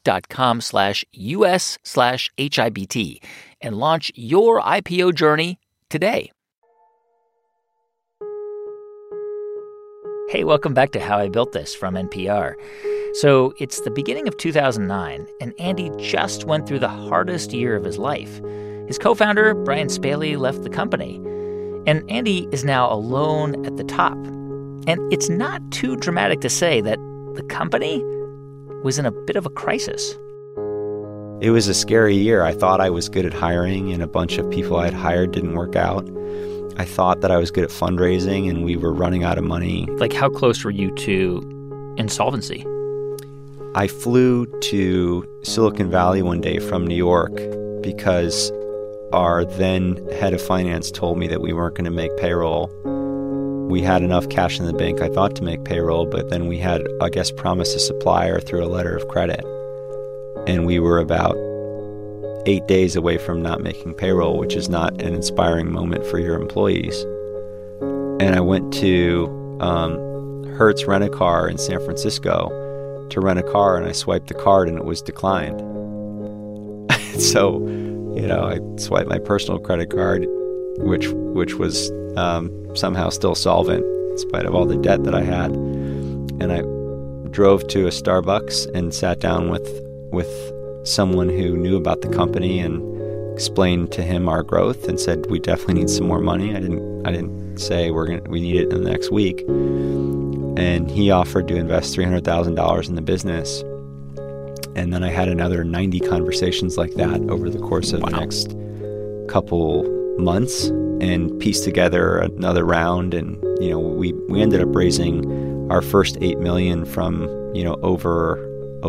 Deloitte.com/US/HIBT and launch your IPO journey today. Hey, welcome back to How I Built This from NPR. So it's the beginning of 2009, and Andy just went through the hardest year of his life. His co-founder, Brian Spaley, left the company, and Andy is now alone at the top. And it's not too dramatic to say that the company was in a bit of a crisis. It was a scary year. I thought I was good at hiring, and a bunch of people I had hired didn't work out. I thought that I was good at fundraising, and we were running out of money. Like, how close were you to insolvency? I flew to Silicon Valley one day from New York because our then head of finance told me that we weren't going to make payroll. We had enough cash in the bank, I thought, to make payroll, but then we had, I guess, promised a supplier through a letter of credit. And we were about 8 days away from not making payroll, which is not an inspiring moment for your employees. And I went to Hertz Rent-A-Car in San Francisco to rent a car, and I swiped the card and it was declined. So, I swiped my personal credit card, which was somehow still solvent in spite of all the debt that I had. And I drove to a Starbucks and sat down with someone who knew about the company and explained to him our growth and said, we definitely need some more money. I didn't say we need it in the next week. And he offered to invest $300,000 in the business. And then I had another 90 conversations like that over the course of the next couple months and pieced together another round. And, we ended up raising our first $8 million from, over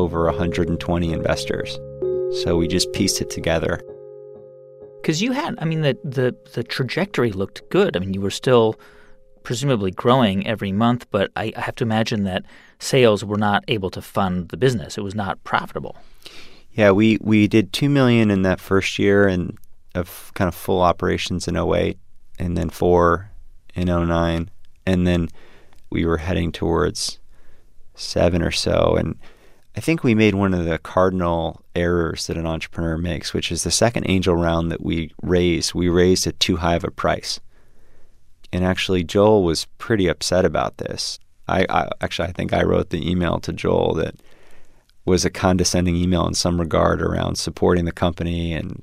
120 investors. So we just pieced it together. Because you had, the trajectory looked good. You were still presumably growing every month, but I have to imagine that sales were not able to fund the business. It was not profitable. Yeah, we did $2 million in that first year and of kind of full operations in 2008, and then 4 in 2009, and then we were heading towards 7 or so. And I think we made one of the cardinal errors that an entrepreneur makes, which is the second angel round that we raised at too high of a price. And actually, Joel was pretty upset about this. I think I wrote the email to Joel that was a condescending email in some regard around supporting the company, and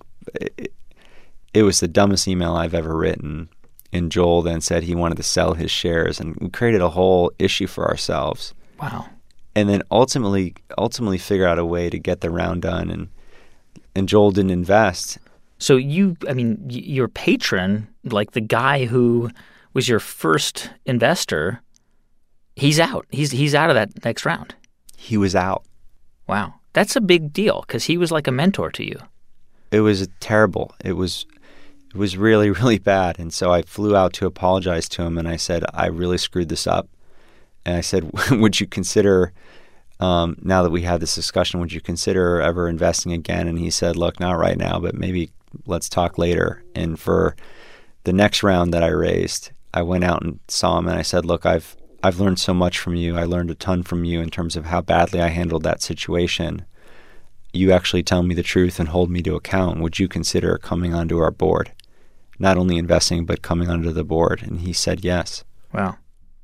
it was the dumbest email I've ever written. And Joel then said he wanted to sell his shares, and we created a whole issue for ourselves. Wow. And then ultimately figure out a way to get the round done, and Joel didn't invest. So your patron, like the guy who was your first investor, he's out. He's out of that next round. He was out. Wow. That's a big deal because he was like a mentor to you. It was terrible. It was really, really bad. And so I flew out to apologize to him, and I said, I really screwed this up. And I said, would you consider, now that we had this discussion, would you consider ever investing again? And he said, look, not right now, but maybe let's talk later. And for the next round that I raised, I went out and saw him, and I said, look, I've learned so much from you. I learned a ton from you in terms of how badly I handled that situation. You actually tell me the truth and hold me to account. Would you consider coming onto our board? Not only investing, but coming onto the board. And he said yes. Wow.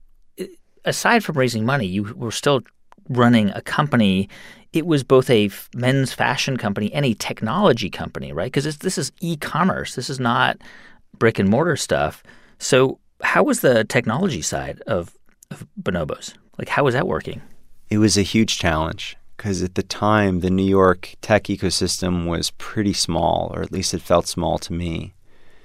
Aside from raising money, you were still running a company. It was both a men's fashion company and a technology company, right? Because this is e-commerce. This is not brick and mortar stuff. So how was the technology side of Bonobos? Like, how was that working? It was a huge challenge because at the time, the New York tech ecosystem was pretty small, or at least it felt small to me.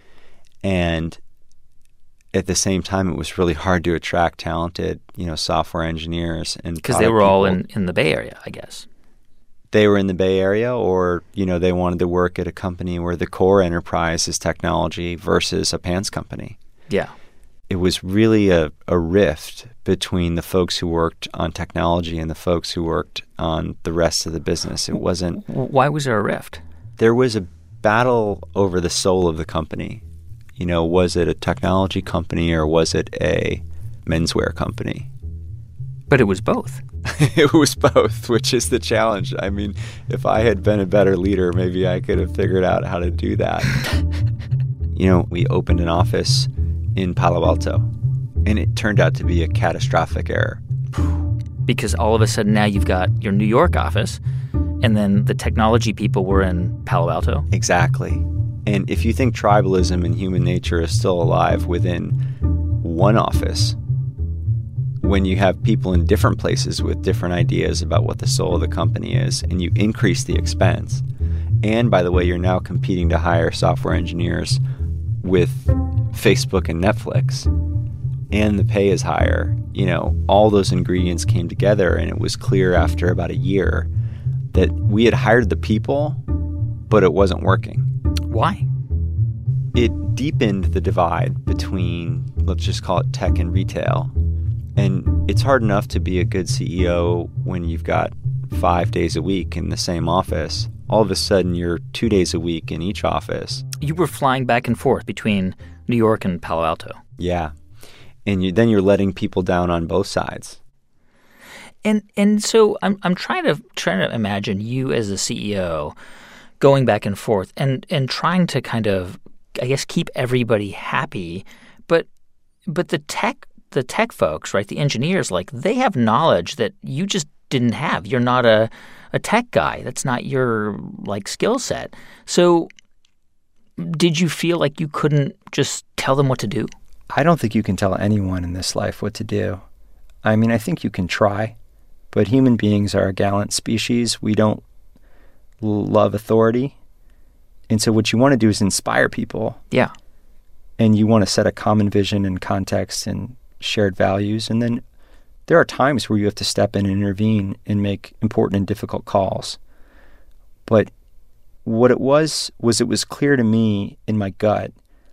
And at the same time, it was really hard to attract talented, software engineers. And because they were all in the Bay Area, I guess. They were in the Bay Area, or, they wanted to work at a company where the core enterprise is technology versus a pants company. Yeah. It was really a rift between the folks who worked on technology and the folks who worked on the rest of the business. It wasn't... Why was there a rift? There was a battle over the soul of the company. Was it a technology company or was it a menswear company? But it was both. It was both, which is the challenge. I mean, if I had been a better leader, maybe I could have figured out how to do that. We opened an office in Palo Alto, and it turned out to be a catastrophic error. Because all of a sudden now you've got your New York office, and then the technology people were in Palo Alto. Exactly. And if you think tribalism and human nature is still alive within one office, when you have people in different places with different ideas about what the soul of the company is, and you increase the expense, and by the way, you're now competing to hire software engineers with Facebook and Netflix, and the pay is higher, all those ingredients came together, and it was clear after about a year that we had hired the people, but it wasn't working. Why? It deepened the divide between, let's just call it tech and retail. And it's hard enough to be a good CEO when you've got 5 days a week in the same office. All of a sudden, you're 2 days a week in each office. You were flying back and forth between New York and Palo Alto. Yeah. And then you're letting people down on both sides. And so I'm trying to imagine you as a CEO going back and forth and trying to kind of, I guess, keep everybody happy. But the tech folks, right, the engineers, like, they have knowledge that you just didn't have. You're not a tech guy. That's not your, skill set. So did you feel like you couldn't just tell them what to do? I don't think you can tell anyone in this life what to do. I mean, I think you can try, but human beings are a gallant species. We don't love authority. And so what you want to do is inspire people. Yeah. And you want to set a common vision and context and shared values. And then there are times where you have to step in and intervene and make important and difficult calls. But what it was it was clear to me in my gut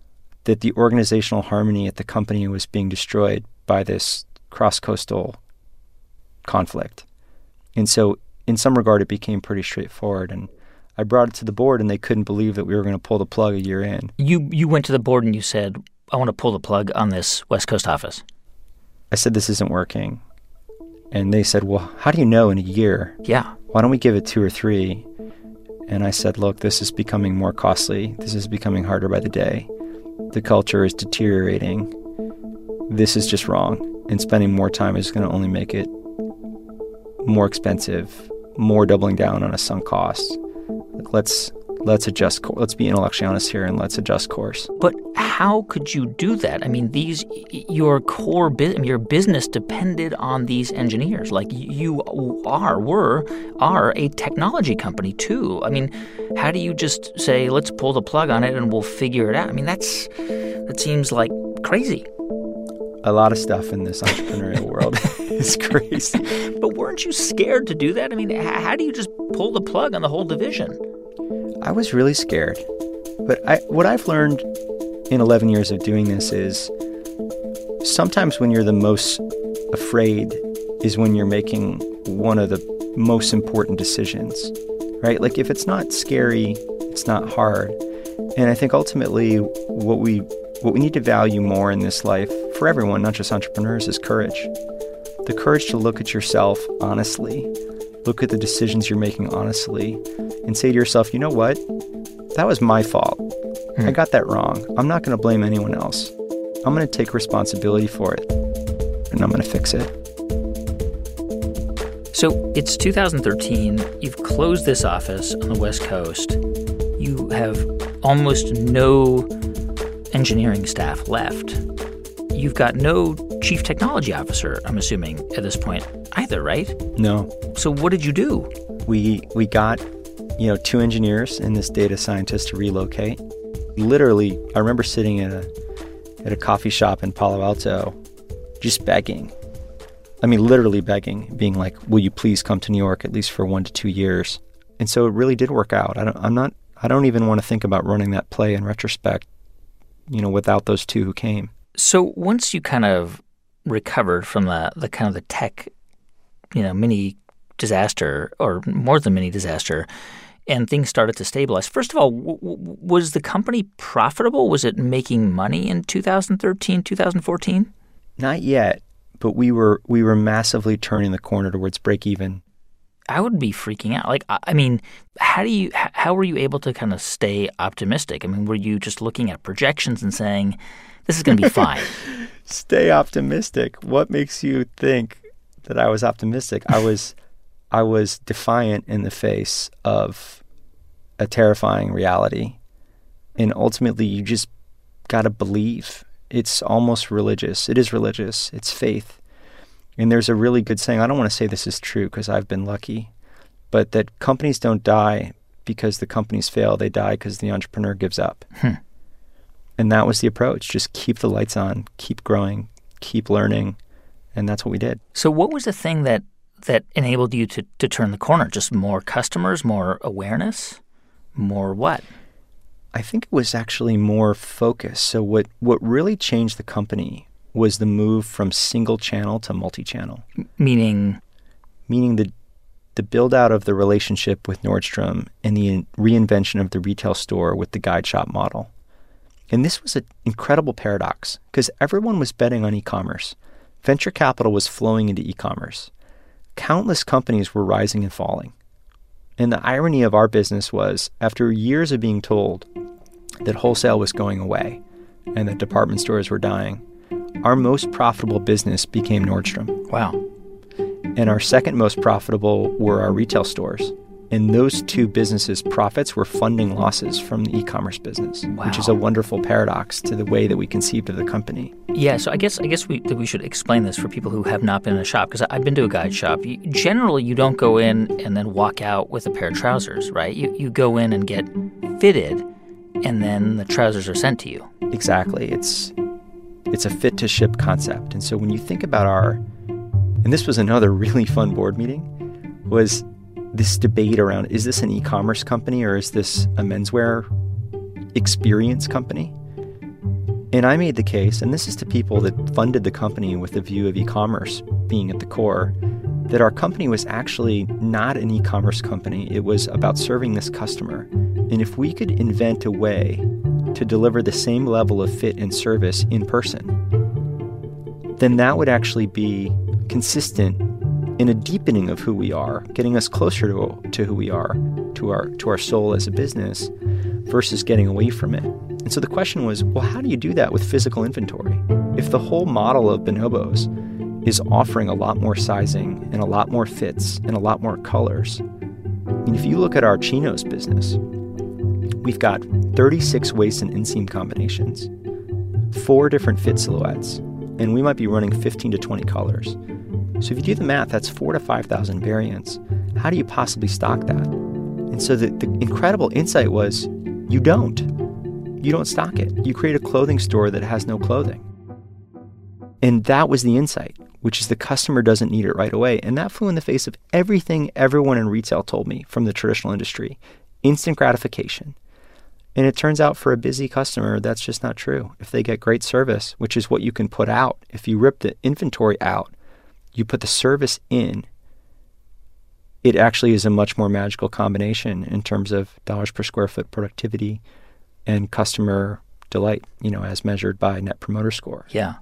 that the organizational harmony at the company was being destroyed by this cross-coastal conflict. And so in some regard, it became pretty straightforward. And I brought it to the board, and they couldn't believe that we were going to pull the plug a year in. You went to the board and you said, I want to pull the plug on this West Coast office. I said, this isn't working. And they said, well, how do you know in a year? Yeah. Why don't we give it 2 or 3? And I said, look, this is becoming more costly. This is becoming harder by the day. The culture is deteriorating. This is just wrong. And spending more time is going to only make it more expensive, more doubling down on a sunk cost. Like, let's adjust. Let's be intellectually honest here, and let's adjust course. But how could you do that? I mean, your core your business depended on these engineers. Like, you are a technology company too. I mean, how do you just say, let's pull the plug on it and we'll figure it out? I mean, that seems like crazy. A lot of stuff in this entrepreneurial world is crazy. But weren't you scared to do that? I mean, how do you just pull the plug on the whole division? I was really scared. But what I've learned in 11 years of doing this is sometimes when you're the most afraid is when you're making one of the most important decisions, right? Like, if it's not scary, it's not hard. And I think ultimately what we need to value more in this life for everyone, not just entrepreneurs, is courage. The courage to look at yourself honestly, look at the decisions you're making honestly, and say to yourself, you know what? That was my fault. I got that wrong. I'm not going to blame anyone else. I'm going to take responsibility for it, and I'm going to fix it. So it's 2013. You've closed this office on the West Coast. You have almost no engineering staff left. You've got no chief technology officer, I'm assuming, at this point either, right? No. So what did you do? We got, 2 engineers and this data scientist to relocate. Literally, I remember sitting at a coffee shop in Palo Alto, just begging. I mean, literally begging, being like, will you please come to New York at least for 1 to 2 years? And so it really did work out. I don't even want to think about running that play in retrospect, without those 2 who came. So once you kind of recovered from the kind of the tech, mini disaster, or more than mini disaster, and things started to stabilize. First of all, was the company profitable? Was it making money in 2013, 2014? Not yet, but we were massively turning the corner towards break even. I would be freaking out. Like, I mean, how were you able to kind of stay optimistic? I mean, were you just looking at projections and saying, this is going to be fine? Stay optimistic. What makes you think that I was optimistic? I was defiant in the face of a terrifying reality. And ultimately, you just got to believe. It's almost religious. It is religious. It's faith. And there's a really good saying, I don't want to say this is true because I've been lucky, but that companies don't die because the companies fail. They die because the entrepreneur gives up. And that was the approach. Just keep the lights on, keep growing, keep learning. And that's what we did. So what was the thing that enabled you to turn the corner? Just more customers, more awareness, more what? I think it was actually more focus. So what really changed the company was the move from single channel to multi-channel. Meaning the build-out of the relationship with Nordstrom and the reinvention of the retail store with the guide shop model. And this was an incredible paradox because everyone was betting on e-commerce. Venture capital was flowing into e-commerce. Countless companies were rising and falling. And the irony of our business was, after years of being told that wholesale was going away and that department stores were dying, our most profitable business became Nordstrom. Wow. And our second most profitable were our retail stores. And those 2 businesses' profits were funding losses from the e-commerce business, which is a wonderful paradox to the way that we conceived of the company. Yeah, so I guess we should explain this for people who have not been in a shop, because I've been to a guide shop. Generally, you don't go in and then walk out with a pair of trousers, right? You go in and get fitted, and then the trousers are sent to you. Exactly. It's a fit-to-ship concept. And so when you think about and this was another really fun board meeting, was this debate around, is this an e-commerce company or is this a menswear experience company? And I made the case, and this is to people that funded the company with the view of e-commerce being at the core, that our company was actually not an e-commerce company. It was about serving this customer. And if we could invent a way to deliver the same level of fit and service in person, then that would actually be consistent in a deepening of who we are, getting us closer to who we are, to our soul as a business, versus getting away from it. And so the question was, well, how do you do that with physical inventory? If the whole model of Bonobos is offering a lot more sizing and a lot more fits and a lot more colors. And if you look at our chinos business, we've got 36 waist and inseam combinations, 4 different fit silhouettes, and we might be running 15 to 20 colors. So if you do the math, that's 4,000 to 5,000 variants. How do you possibly stock that? And so the incredible insight was, you don't stock it. You create a clothing store that has no clothing. And that was the insight, which is the customer doesn't need it right away. And that flew in the face of everything everyone in retail told me from the traditional industry. Instant gratification. And it turns out for a busy customer, that's just not true. If they get great service, which is what you can put out, if you rip the inventory out, you put the service in, it actually is a much more magical combination in terms of dollars per square foot productivity and customer delight, as measured by Net Promoter Score. Yeah.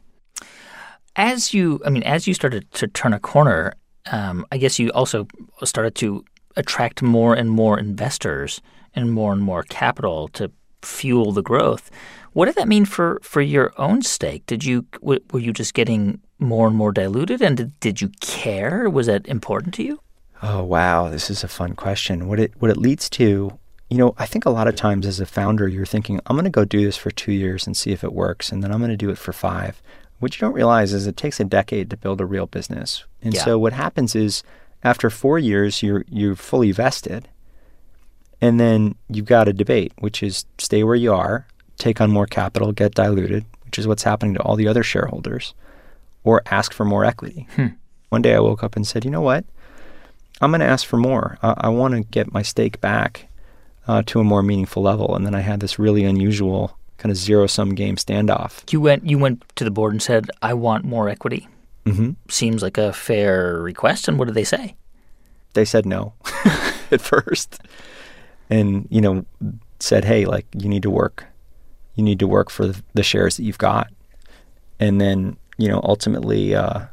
As you started to turn a corner, I guess you also started to attract more and more investors and more capital to fuel the growth. What did that mean for your own stake? Were you just getting more and more diluted, and did you care? Was that important to you? Oh, wow. This is a fun question. What it leads to, I think a lot of times as a founder, you're thinking, I'm going to go do this for 2 years and see if it works, and then I'm going to do it for 5. What you don't realize is it takes a decade to build a real business. And so what happens is after 4 years, you're fully vested. And then you've got a debate, which is stay where you are, take on more capital, get diluted, which is what's happening to all the other shareholders, or ask for more equity. One day I woke up and said, you know what? I'm going to ask for more. I want to get my stake back to a more meaningful level. And then I had this really unusual kind of zero-sum game standoff. You went to the board and said, I want more equity. Mm-hmm. Seems like a fair request. And what did they say? They said no at first. And, said, hey, you need to work. You need to work for the shares that you've got. And then, ultimately, I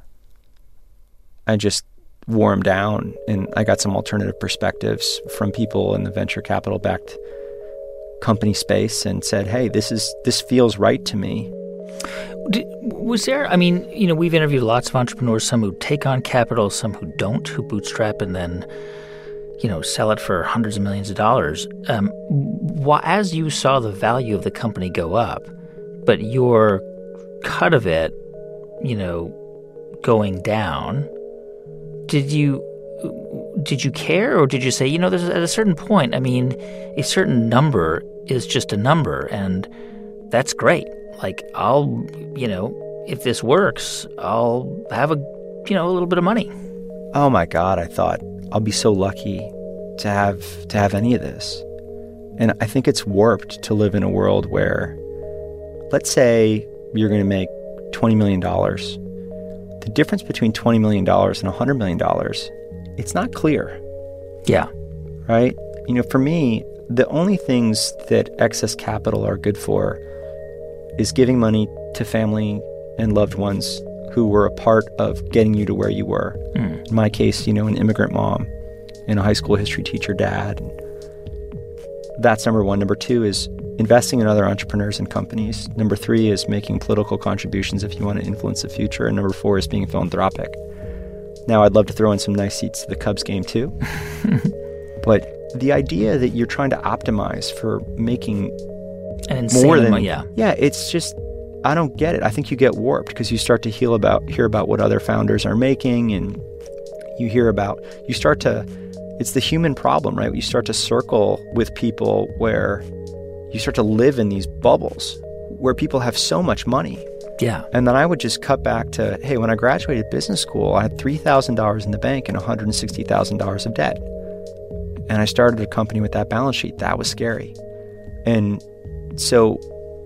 just wore them down, and I got some alternative perspectives from people in the venture capital-backed company space and said, hey, this feels right to me. Was there, we've interviewed lots of entrepreneurs, some who take on capital, some who don't, who bootstrap and then, sell it for hundreds of millions of dollars. As you saw the value of the company go up, but your cut of it, going down, did you care, or did you say, there's at a certain point, a certain number is just a number, and that's great. I'll, if this works, I'll have a little bit of money. Oh my God, I thought I'll be so lucky to have any of this. And I think it's warped to live in a world where, let's say you're going to make $20 million. The difference between $20 million and $100 million, it's not clear. Yeah. Right? For me, the only things that excess capital are good for is giving money to family and loved ones who were a part of getting you to where you were. In my case, an immigrant mom and a high school history teacher dad. That's number one. Number two is investing in other entrepreneurs and companies. Number three is making political contributions if you want to influence the future. And number four is being philanthropic. Now, I'd love to throw in some nice seats to the Cubs game, too. But the idea that you're trying to optimize for making more than... Yeah, it's just... I don't get it. I think you get warped because you start to hear about what other founders are making, and you start to... It's the human problem, right? You start to circle with people where you start to live in these bubbles where people have so much money. Yeah. And then I would just cut back to, hey, when I graduated business school, I had $3,000 in the bank and $160,000 of debt. And I started a company with that balance sheet. That was scary. And so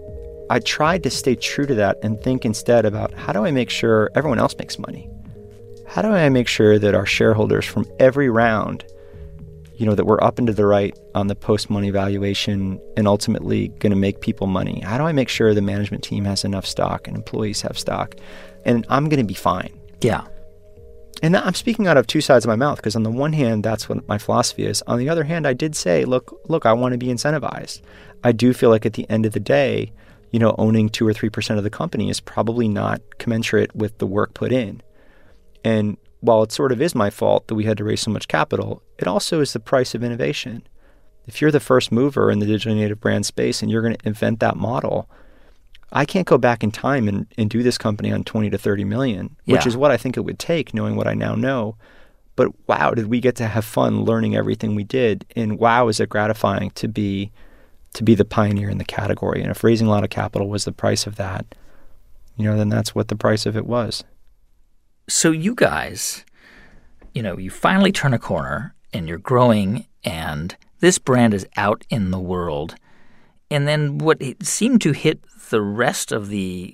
I tried to stay true to that and think instead about how do I make sure everyone else makes money? How do I make sure that our shareholders from every round, that we're up and to the right on the post-money valuation and ultimately going to make people money? How do I make sure the management team has enough stock and employees have stock? And I'm going to be fine. Yeah. And I'm speaking out of two sides of my mouth because on the one hand, that's what my philosophy is. On the other hand, I did say, look, I want to be incentivized. I do feel like at the end of the day, owning 2 or 3% of the company is probably not commensurate with the work put in. And while it sort of is my fault that we had to raise so much capital, it also is the price of innovation. If you're the first mover in the digitally native brand space and you're going to invent that model, I can't go back in time and do this company on 20 to 30 million, which is what I think it would take, knowing what I now know. But wow, did we get to have fun learning everything we did. And wow, is it gratifying to be the pioneer in the category. And if raising a lot of capital was the price of that, then that's what the price of it was. So you guys, you finally turn a corner and you're growing and this brand is out in the world. And then what seemed to hit the rest of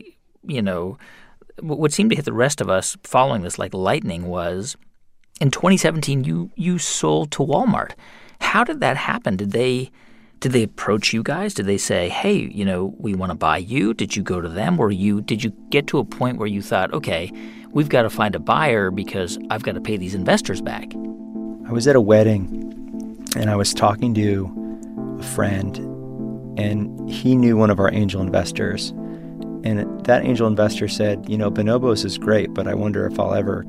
what seemed to hit the rest of us following this like lightning was in 2017, you sold to Walmart. How did that happen? Did they approach you guys? Did they say, hey, we want to buy you? Did you go to them? Did you get to a point where you thought, okay, we've got to find a buyer because I've got to pay these investors back? I was at a wedding and I was talking to a friend and he knew one of our angel investors. And that angel investor said, Bonobos is great, but I wonder if I'll ever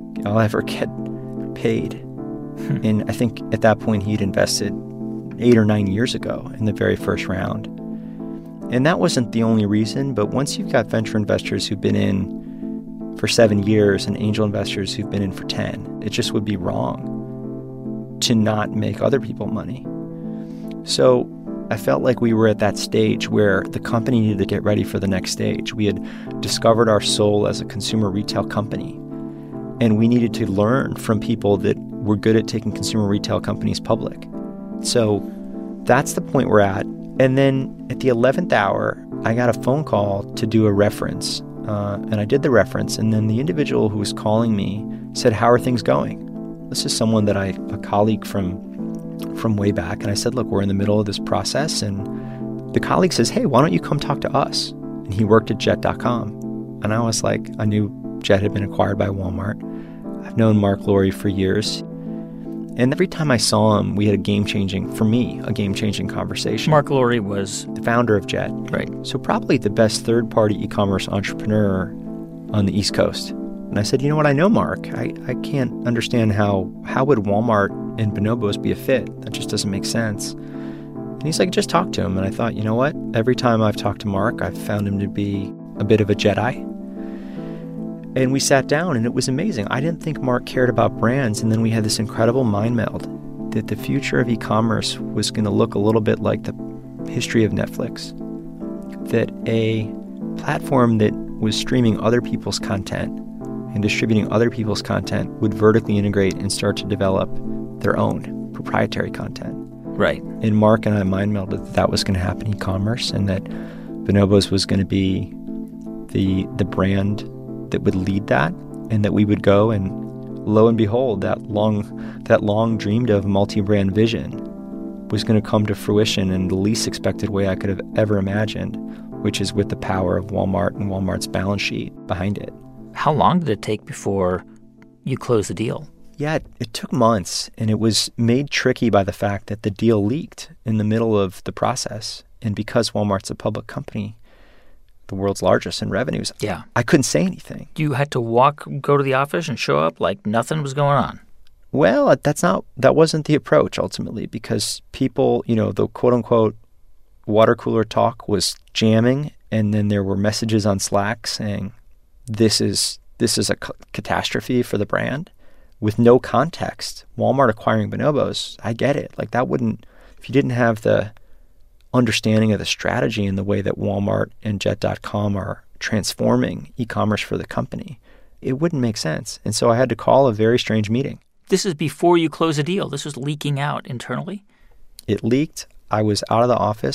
get paid. And I think at that point he'd invested 8 or 9 years ago in the very first round. And that wasn't the only reason, but once you've got venture investors who've been in for 7 years and angel investors who've been in for 10, it just would be wrong to not make other people money. So I felt like we were at that stage where the company needed to get ready for the next stage. We had discovered our soul as a consumer retail company, and we needed to learn from people that were good at taking consumer retail companies public. So that's the point we're at. And then at the 11th hour, I got a phone call to do a reference. And I did the reference. And then the individual who was calling me said, how are things going? This is someone that a colleague from way back. And I said, look, we're in the middle of this process. And the colleague says, hey, why don't you come talk to us? And he worked at Jet.com. And I was like, I knew Jet had been acquired by Walmart. I've known Mark Lowry for years. And every time I saw him, we had a game-changing conversation. Mark Lowry was the founder of Jet. Right. So probably the best third-party e-commerce entrepreneur on the East Coast. And I said, you know what, I know Mark. I can't understand how would Walmart and Bonobos be a fit? That just doesn't make sense. And he's like, just talk to him. And I thought, you know what? Every time I've talked to Mark, I've found him to be a bit of a Jedi. And we sat down, and it was amazing. I didn't think Mark cared about brands, and then we had this incredible mind meld that the future of e-commerce was going to look a little bit like the history of Netflix, that a platform that was streaming other people's content and distributing other people's content would vertically integrate and start to develop their own proprietary content. Right. And Mark and I mind melded that was going to happen in e-commerce, and that Bonobos was going to be the brand that would lead that, and that we would go, and lo and behold, that long dreamed of multi-brand vision was going to come to fruition in the least expected way I could have ever imagined, which is with the power of Walmart and Walmart's balance sheet behind it. How long did it take before you closed the deal? Yeah, it took months, and it was made tricky by the fact that the deal leaked in the middle of the process. And because Walmart's a public company, the world's largest in revenues, I couldn't say anything. You had to go to the office and show up like nothing was going on. Well, that wasn't the approach ultimately, because people, the quote-unquote water cooler talk was jamming, and then there were messages on Slack saying, this is a catastrophe for the brand, with no context. Walmart acquiring Bonobos, I get it. Like that wouldn't, if you didn't have the understanding of the strategy and the way that Walmart and Jet.com are transforming e-commerce for the company, it wouldn't make sense. And so I had to call a very strange meeting. This is before you close a deal. This was leaking out internally? It leaked. I was out of the office.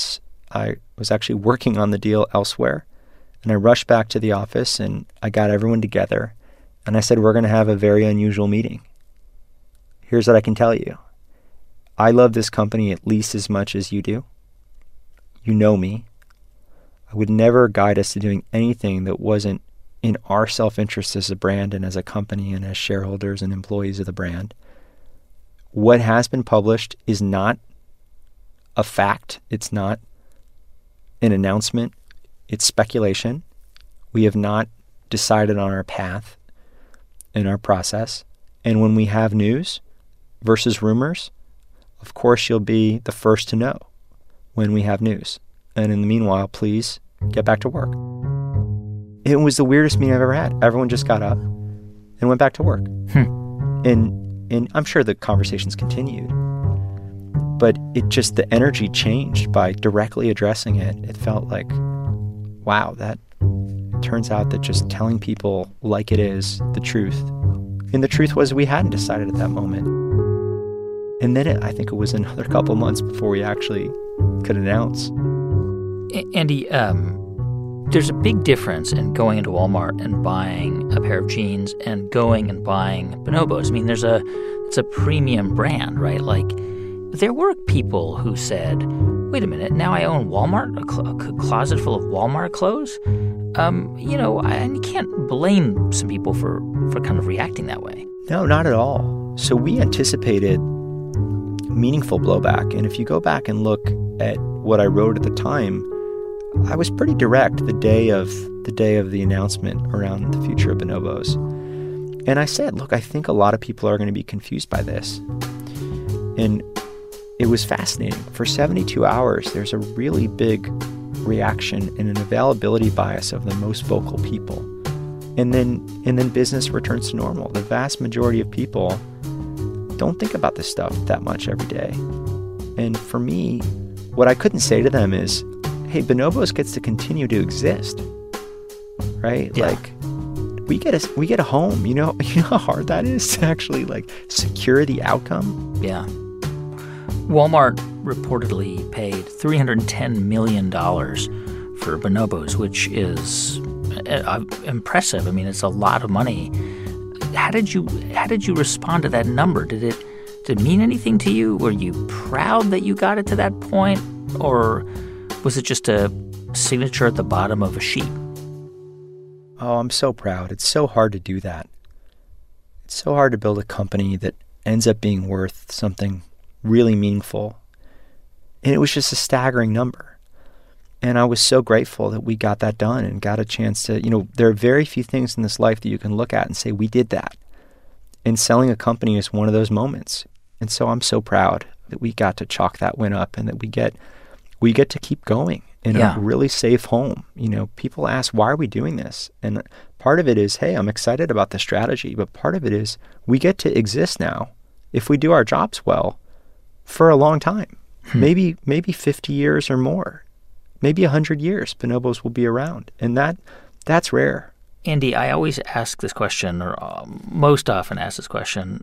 I was actually working on the deal elsewhere. And I rushed back to the office and I got everyone together. And I said, we're going to have a very unusual meeting. Here's what I can tell you. I love this company at least as much as you do. You know me. I would never guide us to doing anything that wasn't in our self-interest as a brand and as a company and as shareholders and employees of the brand. What has been published is not a fact. It's not an announcement. It's speculation. We have not decided on our path in our process. And when we have news versus rumors, of course you'll be the first to know when we have news. And in the meanwhile, please get back to work. It was the weirdest meeting I've ever had. Everyone just got up and went back to work. And I'm sure the conversations continued. But the energy changed by directly addressing it. It felt like, wow, it turns out that just telling people like it is the truth. And the truth was we hadn't decided at that moment. And then I think it was another couple months before we actually could announce. Andy, there's a big difference in going into Walmart and buying a pair of jeans and going and buying Bonobos. I mean, it's a premium brand, right? Like, there were people who said, wait a minute, now I own Walmart, a closet full of Walmart clothes? And you can't blame some people for kind of reacting that way. No, not at all. So we anticipated meaningful blowback. And if you go back and look at what I wrote at the time, I was pretty direct the day of the announcement around the future of Bonobos. And I said, look, I think a lot of people are going to be confused by this. And it was fascinating. For 72 hours, there's a really big reaction and an availability bias of the most vocal people. And then business returns to normal. The vast majority of people don't think about this stuff that much every day. And for me, what I couldn't say to them is, hey, Bonobos gets to continue to exist, right? Yeah. Like, we get a home. You know how hard that is to actually secure the outcome. Yeah. Walmart reportedly paid $310 million for Bonobos, which is impressive. I mean, it's a lot of money. How did you respond to that number? Did it mean anything to you? Were you proud that you got it to that point, or was it just a signature at the bottom of a sheet? Oh, I'm so proud. It's so hard to do that. It's so hard to build a company that ends up being worth something really meaningful. And it was just a staggering number. And I was so grateful that we got that done and got a chance to, there are very few things in this life that you can look at and say, we did that. And selling a company is one of those moments. And so I'm so proud that we got to chalk that win up and that we get to keep going in a really safe home. People ask, why are we doing this? And part of it is, hey, I'm excited about the strategy. But part of it is we get to exist now, if we do our jobs well, for a long time. Maybe 50 years or more. Maybe 100 years, Bonobos will be around. And that's rare. Andy, I always ask this question, or most often ask this question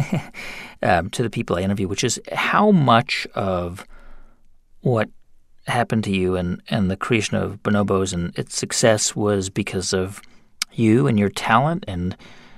to the people I interview, which is how much of what happened to you and the creation of Bonobos and its success was because of you and your talent and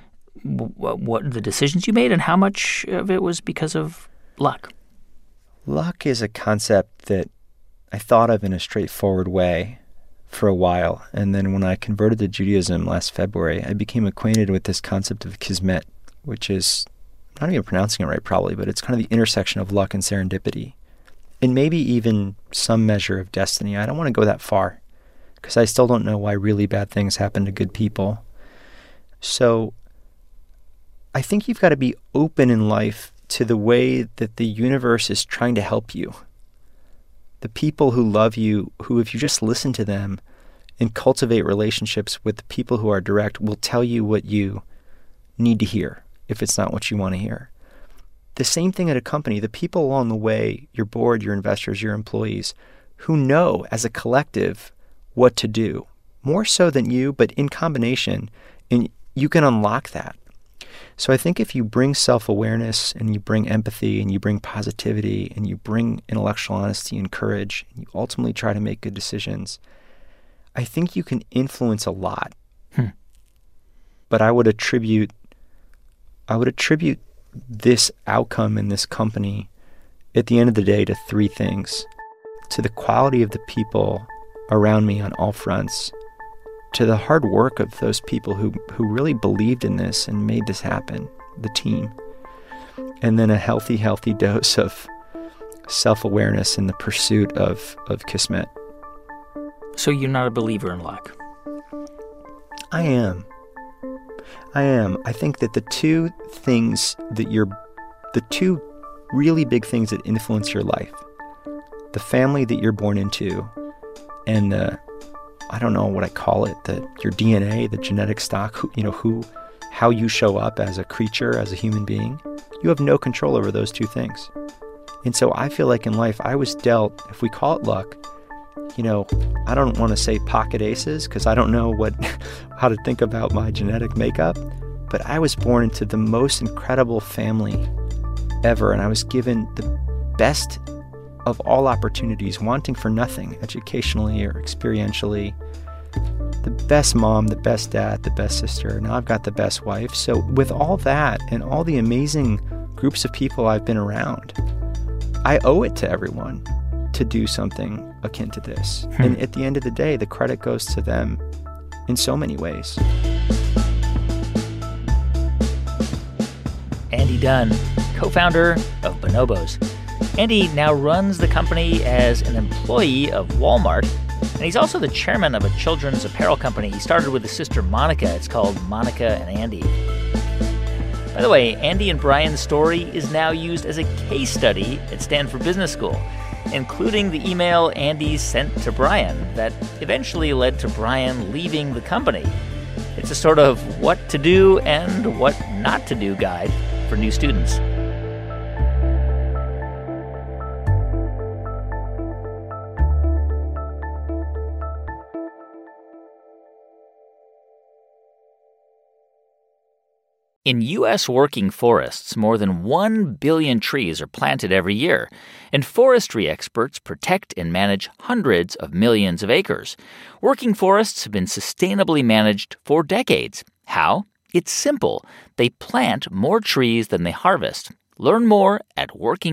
what the decisions you made, and how much of it was because of luck? Luck is a concept that I thought of in a straightforward way for a while. And then when I converted to Judaism last February, I became acquainted with this concept of kismet, which is, I'm not even pronouncing it right probably, but it's kind of the intersection of luck and serendipity. And maybe even some measure of destiny. I don't want to go that far because I still don't know why really bad things happen to good people. So I think you've got to be open in life to the way that the universe is trying to help you. The people who love you, who if you just listen to them and cultivate relationships with the people who are direct, will tell you what you need to hear if it's not what you want to hear. The same thing at a company. The people along the way, your board, your investors, your employees, who know as a collective what to do, more so than you, but in combination, and you can unlock that. So I think if you bring self-awareness and you bring empathy and you bring positivity and you bring intellectual honesty and courage and you ultimately try to make good decisions, I think you can influence a lot. But I would attribute this outcome in this company at the end of the day to three things: to the quality of the people around me on all fronts, to the hard work of those people who really believed in this and made this happen, the team, and then a healthy dose of self-awareness in the pursuit of Kismet. So you're not a believer in luck? I am. I think that the two really big things that influence your life, the family that you're born into, and I don't know what I call it, your DNA, the genetic stock, how you show up as a creature, as a human being, you have no control over those two things. And so I feel like in life I was dealt, if we call it luck, I don't want to say pocket aces because I don't know how to think about my genetic makeup, but I was born into the most incredible family ever, and I was given the best of all opportunities, wanting for nothing, educationally or experientially. The best mom, the best dad, the best sister. Now I've got the best wife. So with all that and all the amazing groups of people I've been around, I owe it to everyone to do something akin to this. And at the end of the day, the credit goes to them in so many ways. Andy Dunn, co-founder of Bonobos. Andy now runs the company as an employee of Walmart, and he's also the chairman of a children's apparel company he started with his sister Monica. It's called Monica and Andy. By the way, Andy and Brian's story is now used as a case study at Stanford Business School, including the email Andy sent to Brian that eventually led to Brian leaving the company. It's a sort of what to do and what not to do guide for new students. In U.S. working forests, more than 1 billion trees are planted every year, and forestry experts protect and manage hundreds of millions of acres. Working forests have been sustainably managed for decades. How? It's simple. They plant more trees than they harvest. Learn more at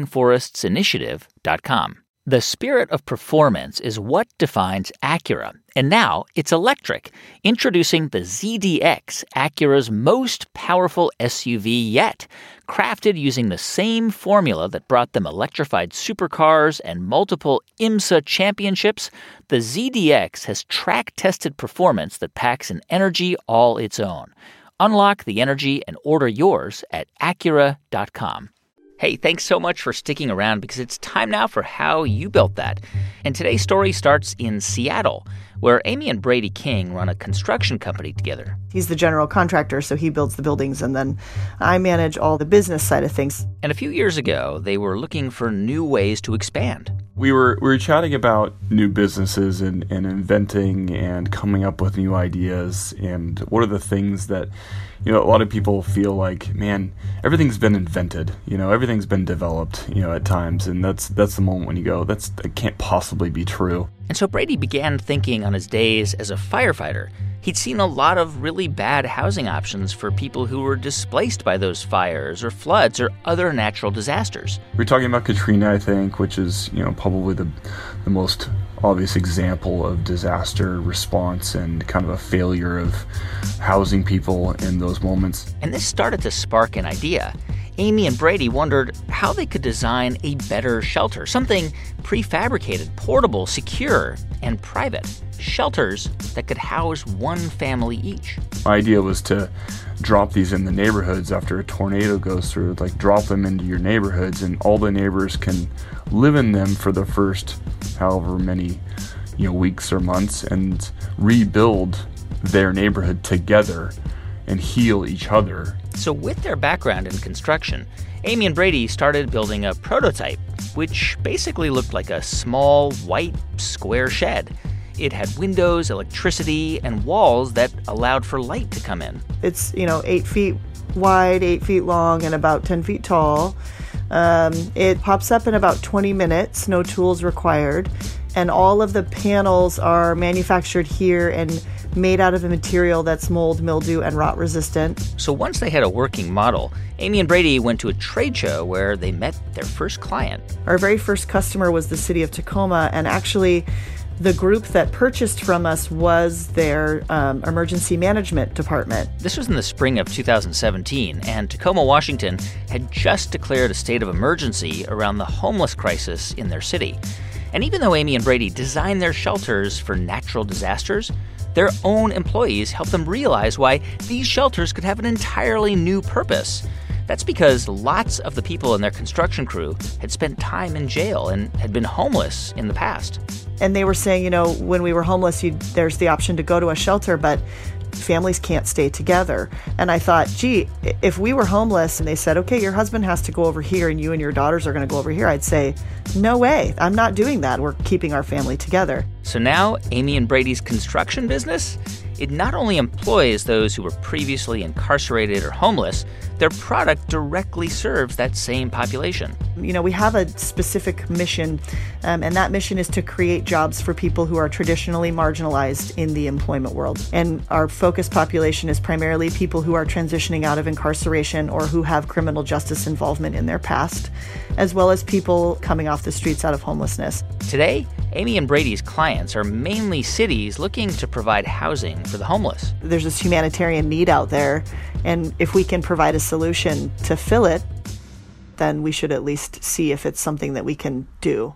workingforestsinitiative.com. The spirit of performance is what defines Acura, and now it's electric. Introducing the ZDX, Acura's most powerful SUV yet. Crafted using the same formula that brought them electrified supercars and multiple IMSA championships, the ZDX has track-tested performance that packs an energy all its own. Unlock the energy and order yours at Acura.com. Hey, thanks so much for sticking around because it's time now for How You Built That. And today's story starts in Seattle, where Amy and Brady King run a construction company together. He's the general contractor, so he builds the buildings, and then I manage all the business side of things. And a few years ago, they were looking for new ways to expand. We were chatting about new businesses and inventing and coming up with new ideas, and what are the things that, a lot of people feel like, man, everything's been invented, everything's been developed, at times, and that's the moment when you go, that can't possibly be true. And so Brady began thinking on his days as a firefighter. He'd seen a lot of really bad housing options for people who were displaced by those fires or floods or other natural disasters. We're talking about Katrina, I think, which is, probably the most obvious example of disaster response and kind of a failure of housing people in those moments. And this started to spark an idea. Amy and Brady wondered how they could design a better shelter, something prefabricated, portable, secure, and private. Shelters that could house one family each. My idea was to drop these in the neighborhoods after a tornado goes through, drop them into your neighborhoods, and all the neighbors can live in them for the first however many weeks or months and rebuild their neighborhood together and heal each other. So with their background in construction, Amy and Brady started building a prototype, which basically looked like a small, white, square shed. It had windows, electricity, and walls that allowed for light to come in. It's, 8 feet wide, 8 feet long, and about 10 feet tall. It pops up in about 20 minutes, no tools required. And all of the panels are manufactured here and made out of a material that's mold, mildew, and rot resistant. So once they had a working model, Amy and Brady went to a trade show where they met their first client. Our very first customer was the city of Tacoma, and actually the group that purchased from us was their emergency management department. This was in the spring of 2017, and Tacoma, Washington had just declared a state of emergency around the homeless crisis in their city. And even though Amy and Brady designed their shelters for natural disasters, their own employees helped them realize why these shelters could have an entirely new purpose. That's because lots of the people in their construction crew had spent time in jail and had been homeless in the past. And they were saying, when we were homeless, there's the option to go to a shelter, but families can't stay together. And I thought, gee, if we were homeless and they said, okay, your husband has to go over here and you and your daughters are going to go over here, I'd say, no way, I'm not doing that. We're keeping our family together. So now Amy and Brady's construction business, it not only employs those who were previously incarcerated or homeless, their product directly serves that same population. We have a specific mission, and that mission is to create jobs for people who are traditionally marginalized in the employment world. And our focus population is primarily people who are transitioning out of incarceration or who have criminal justice involvement in their past, as well as people coming off the streets out of homelessness. Today, Amy and Brady's clients are mainly cities looking to provide housing for the homeless. There's this humanitarian need out there, and if we can provide a solution to fill it, then we should at least see if it's something that we can do.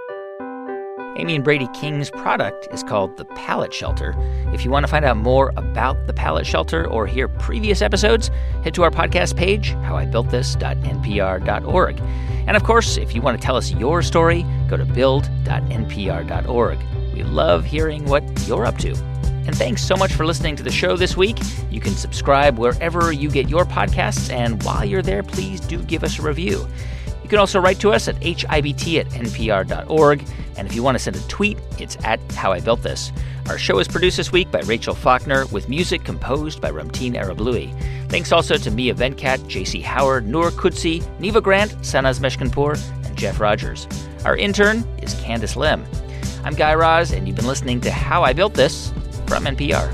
Amy and Brady King's product is called the Pallet Shelter. If you want to find out more about the Pallet Shelter or hear previous episodes, head to our podcast page, howibuiltthis.npr.org. And of course, if you want to tell us your story, go to build.npr.org. We love hearing what you're up to. And thanks so much for listening to the show this week. You can subscribe wherever you get your podcasts, and while you're there, please do give us a review. You can also write to us at hibt@npr.org, and if you want to send a tweet, it's at howibuiltthis. Our show is produced this week by Rachel Faulkner, with music composed by Ramteen Arablouei. Thanks also to Mia Venkat, J.C. Howard, Noor Kutsi, Neva Grant, Sanaz Meshkinpour, and Jeff Rogers. Our intern is Candace Lim. I'm Guy Raz, and you've been listening to How I Built This from NPR.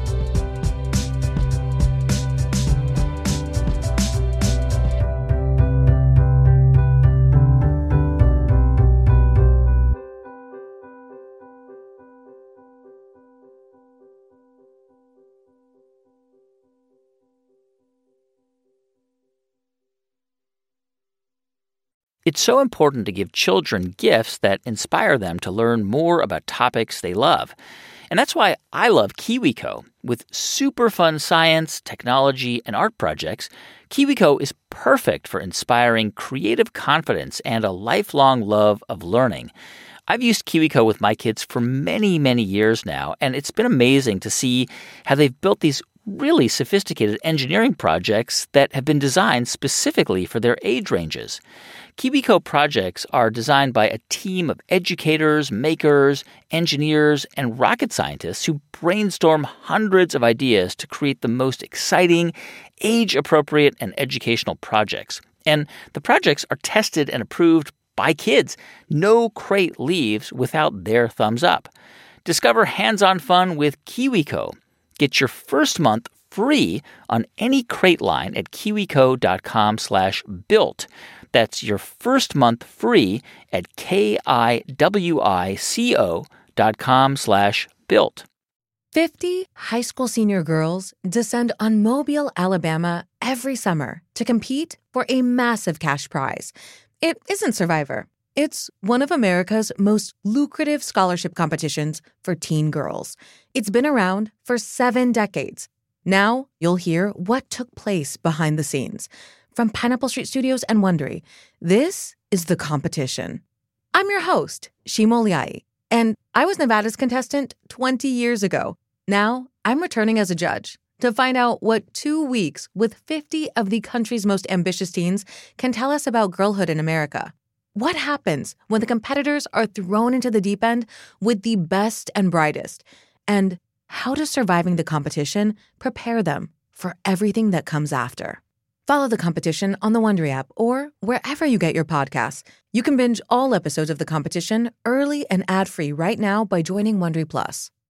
It's so important to give children gifts that inspire them to learn more about topics they love. And that's why I love KiwiCo. With super fun science, technology, and art projects, KiwiCo is perfect for inspiring creative confidence and a lifelong love of learning. I've used KiwiCo with my kids for many, many years now, and it's been amazing to see how they've built these really sophisticated engineering projects that have been designed specifically for their age ranges. KiwiCo projects are designed by a team of educators, makers, engineers, and rocket scientists who brainstorm hundreds of ideas to create the most exciting, age-appropriate, and educational projects. And the projects are tested and approved by kids. No crate leaves without their thumbs up. Discover hands-on fun with KiwiCo. Get your first month free on any crate line at kiwico.com/built. That's your first month free at kiwico.com/built. 50 high school senior girls descend on Mobile, Alabama every summer to compete for a massive cash prize. It isn't Survivor. It's one of America's most lucrative scholarship competitions for teen girls. It's been around for 7 decades. Now you'll hear what took place behind the scenes. From Pineapple Street Studios and Wondery, this is The Competition. I'm your host, Shima Oliai, and I was Nevada's contestant 20 years ago. Now I'm returning as a judge to find out what 2 weeks with 50 of the country's most ambitious teens can tell us about girlhood in America. What happens when the competitors are thrown into the deep end with the best and brightest? And how does surviving the competition prepare them for everything that comes after? Follow The Competition on the Wondery app or wherever you get your podcasts. You can binge all episodes of The Competition early and ad-free right now by joining Wondery Plus.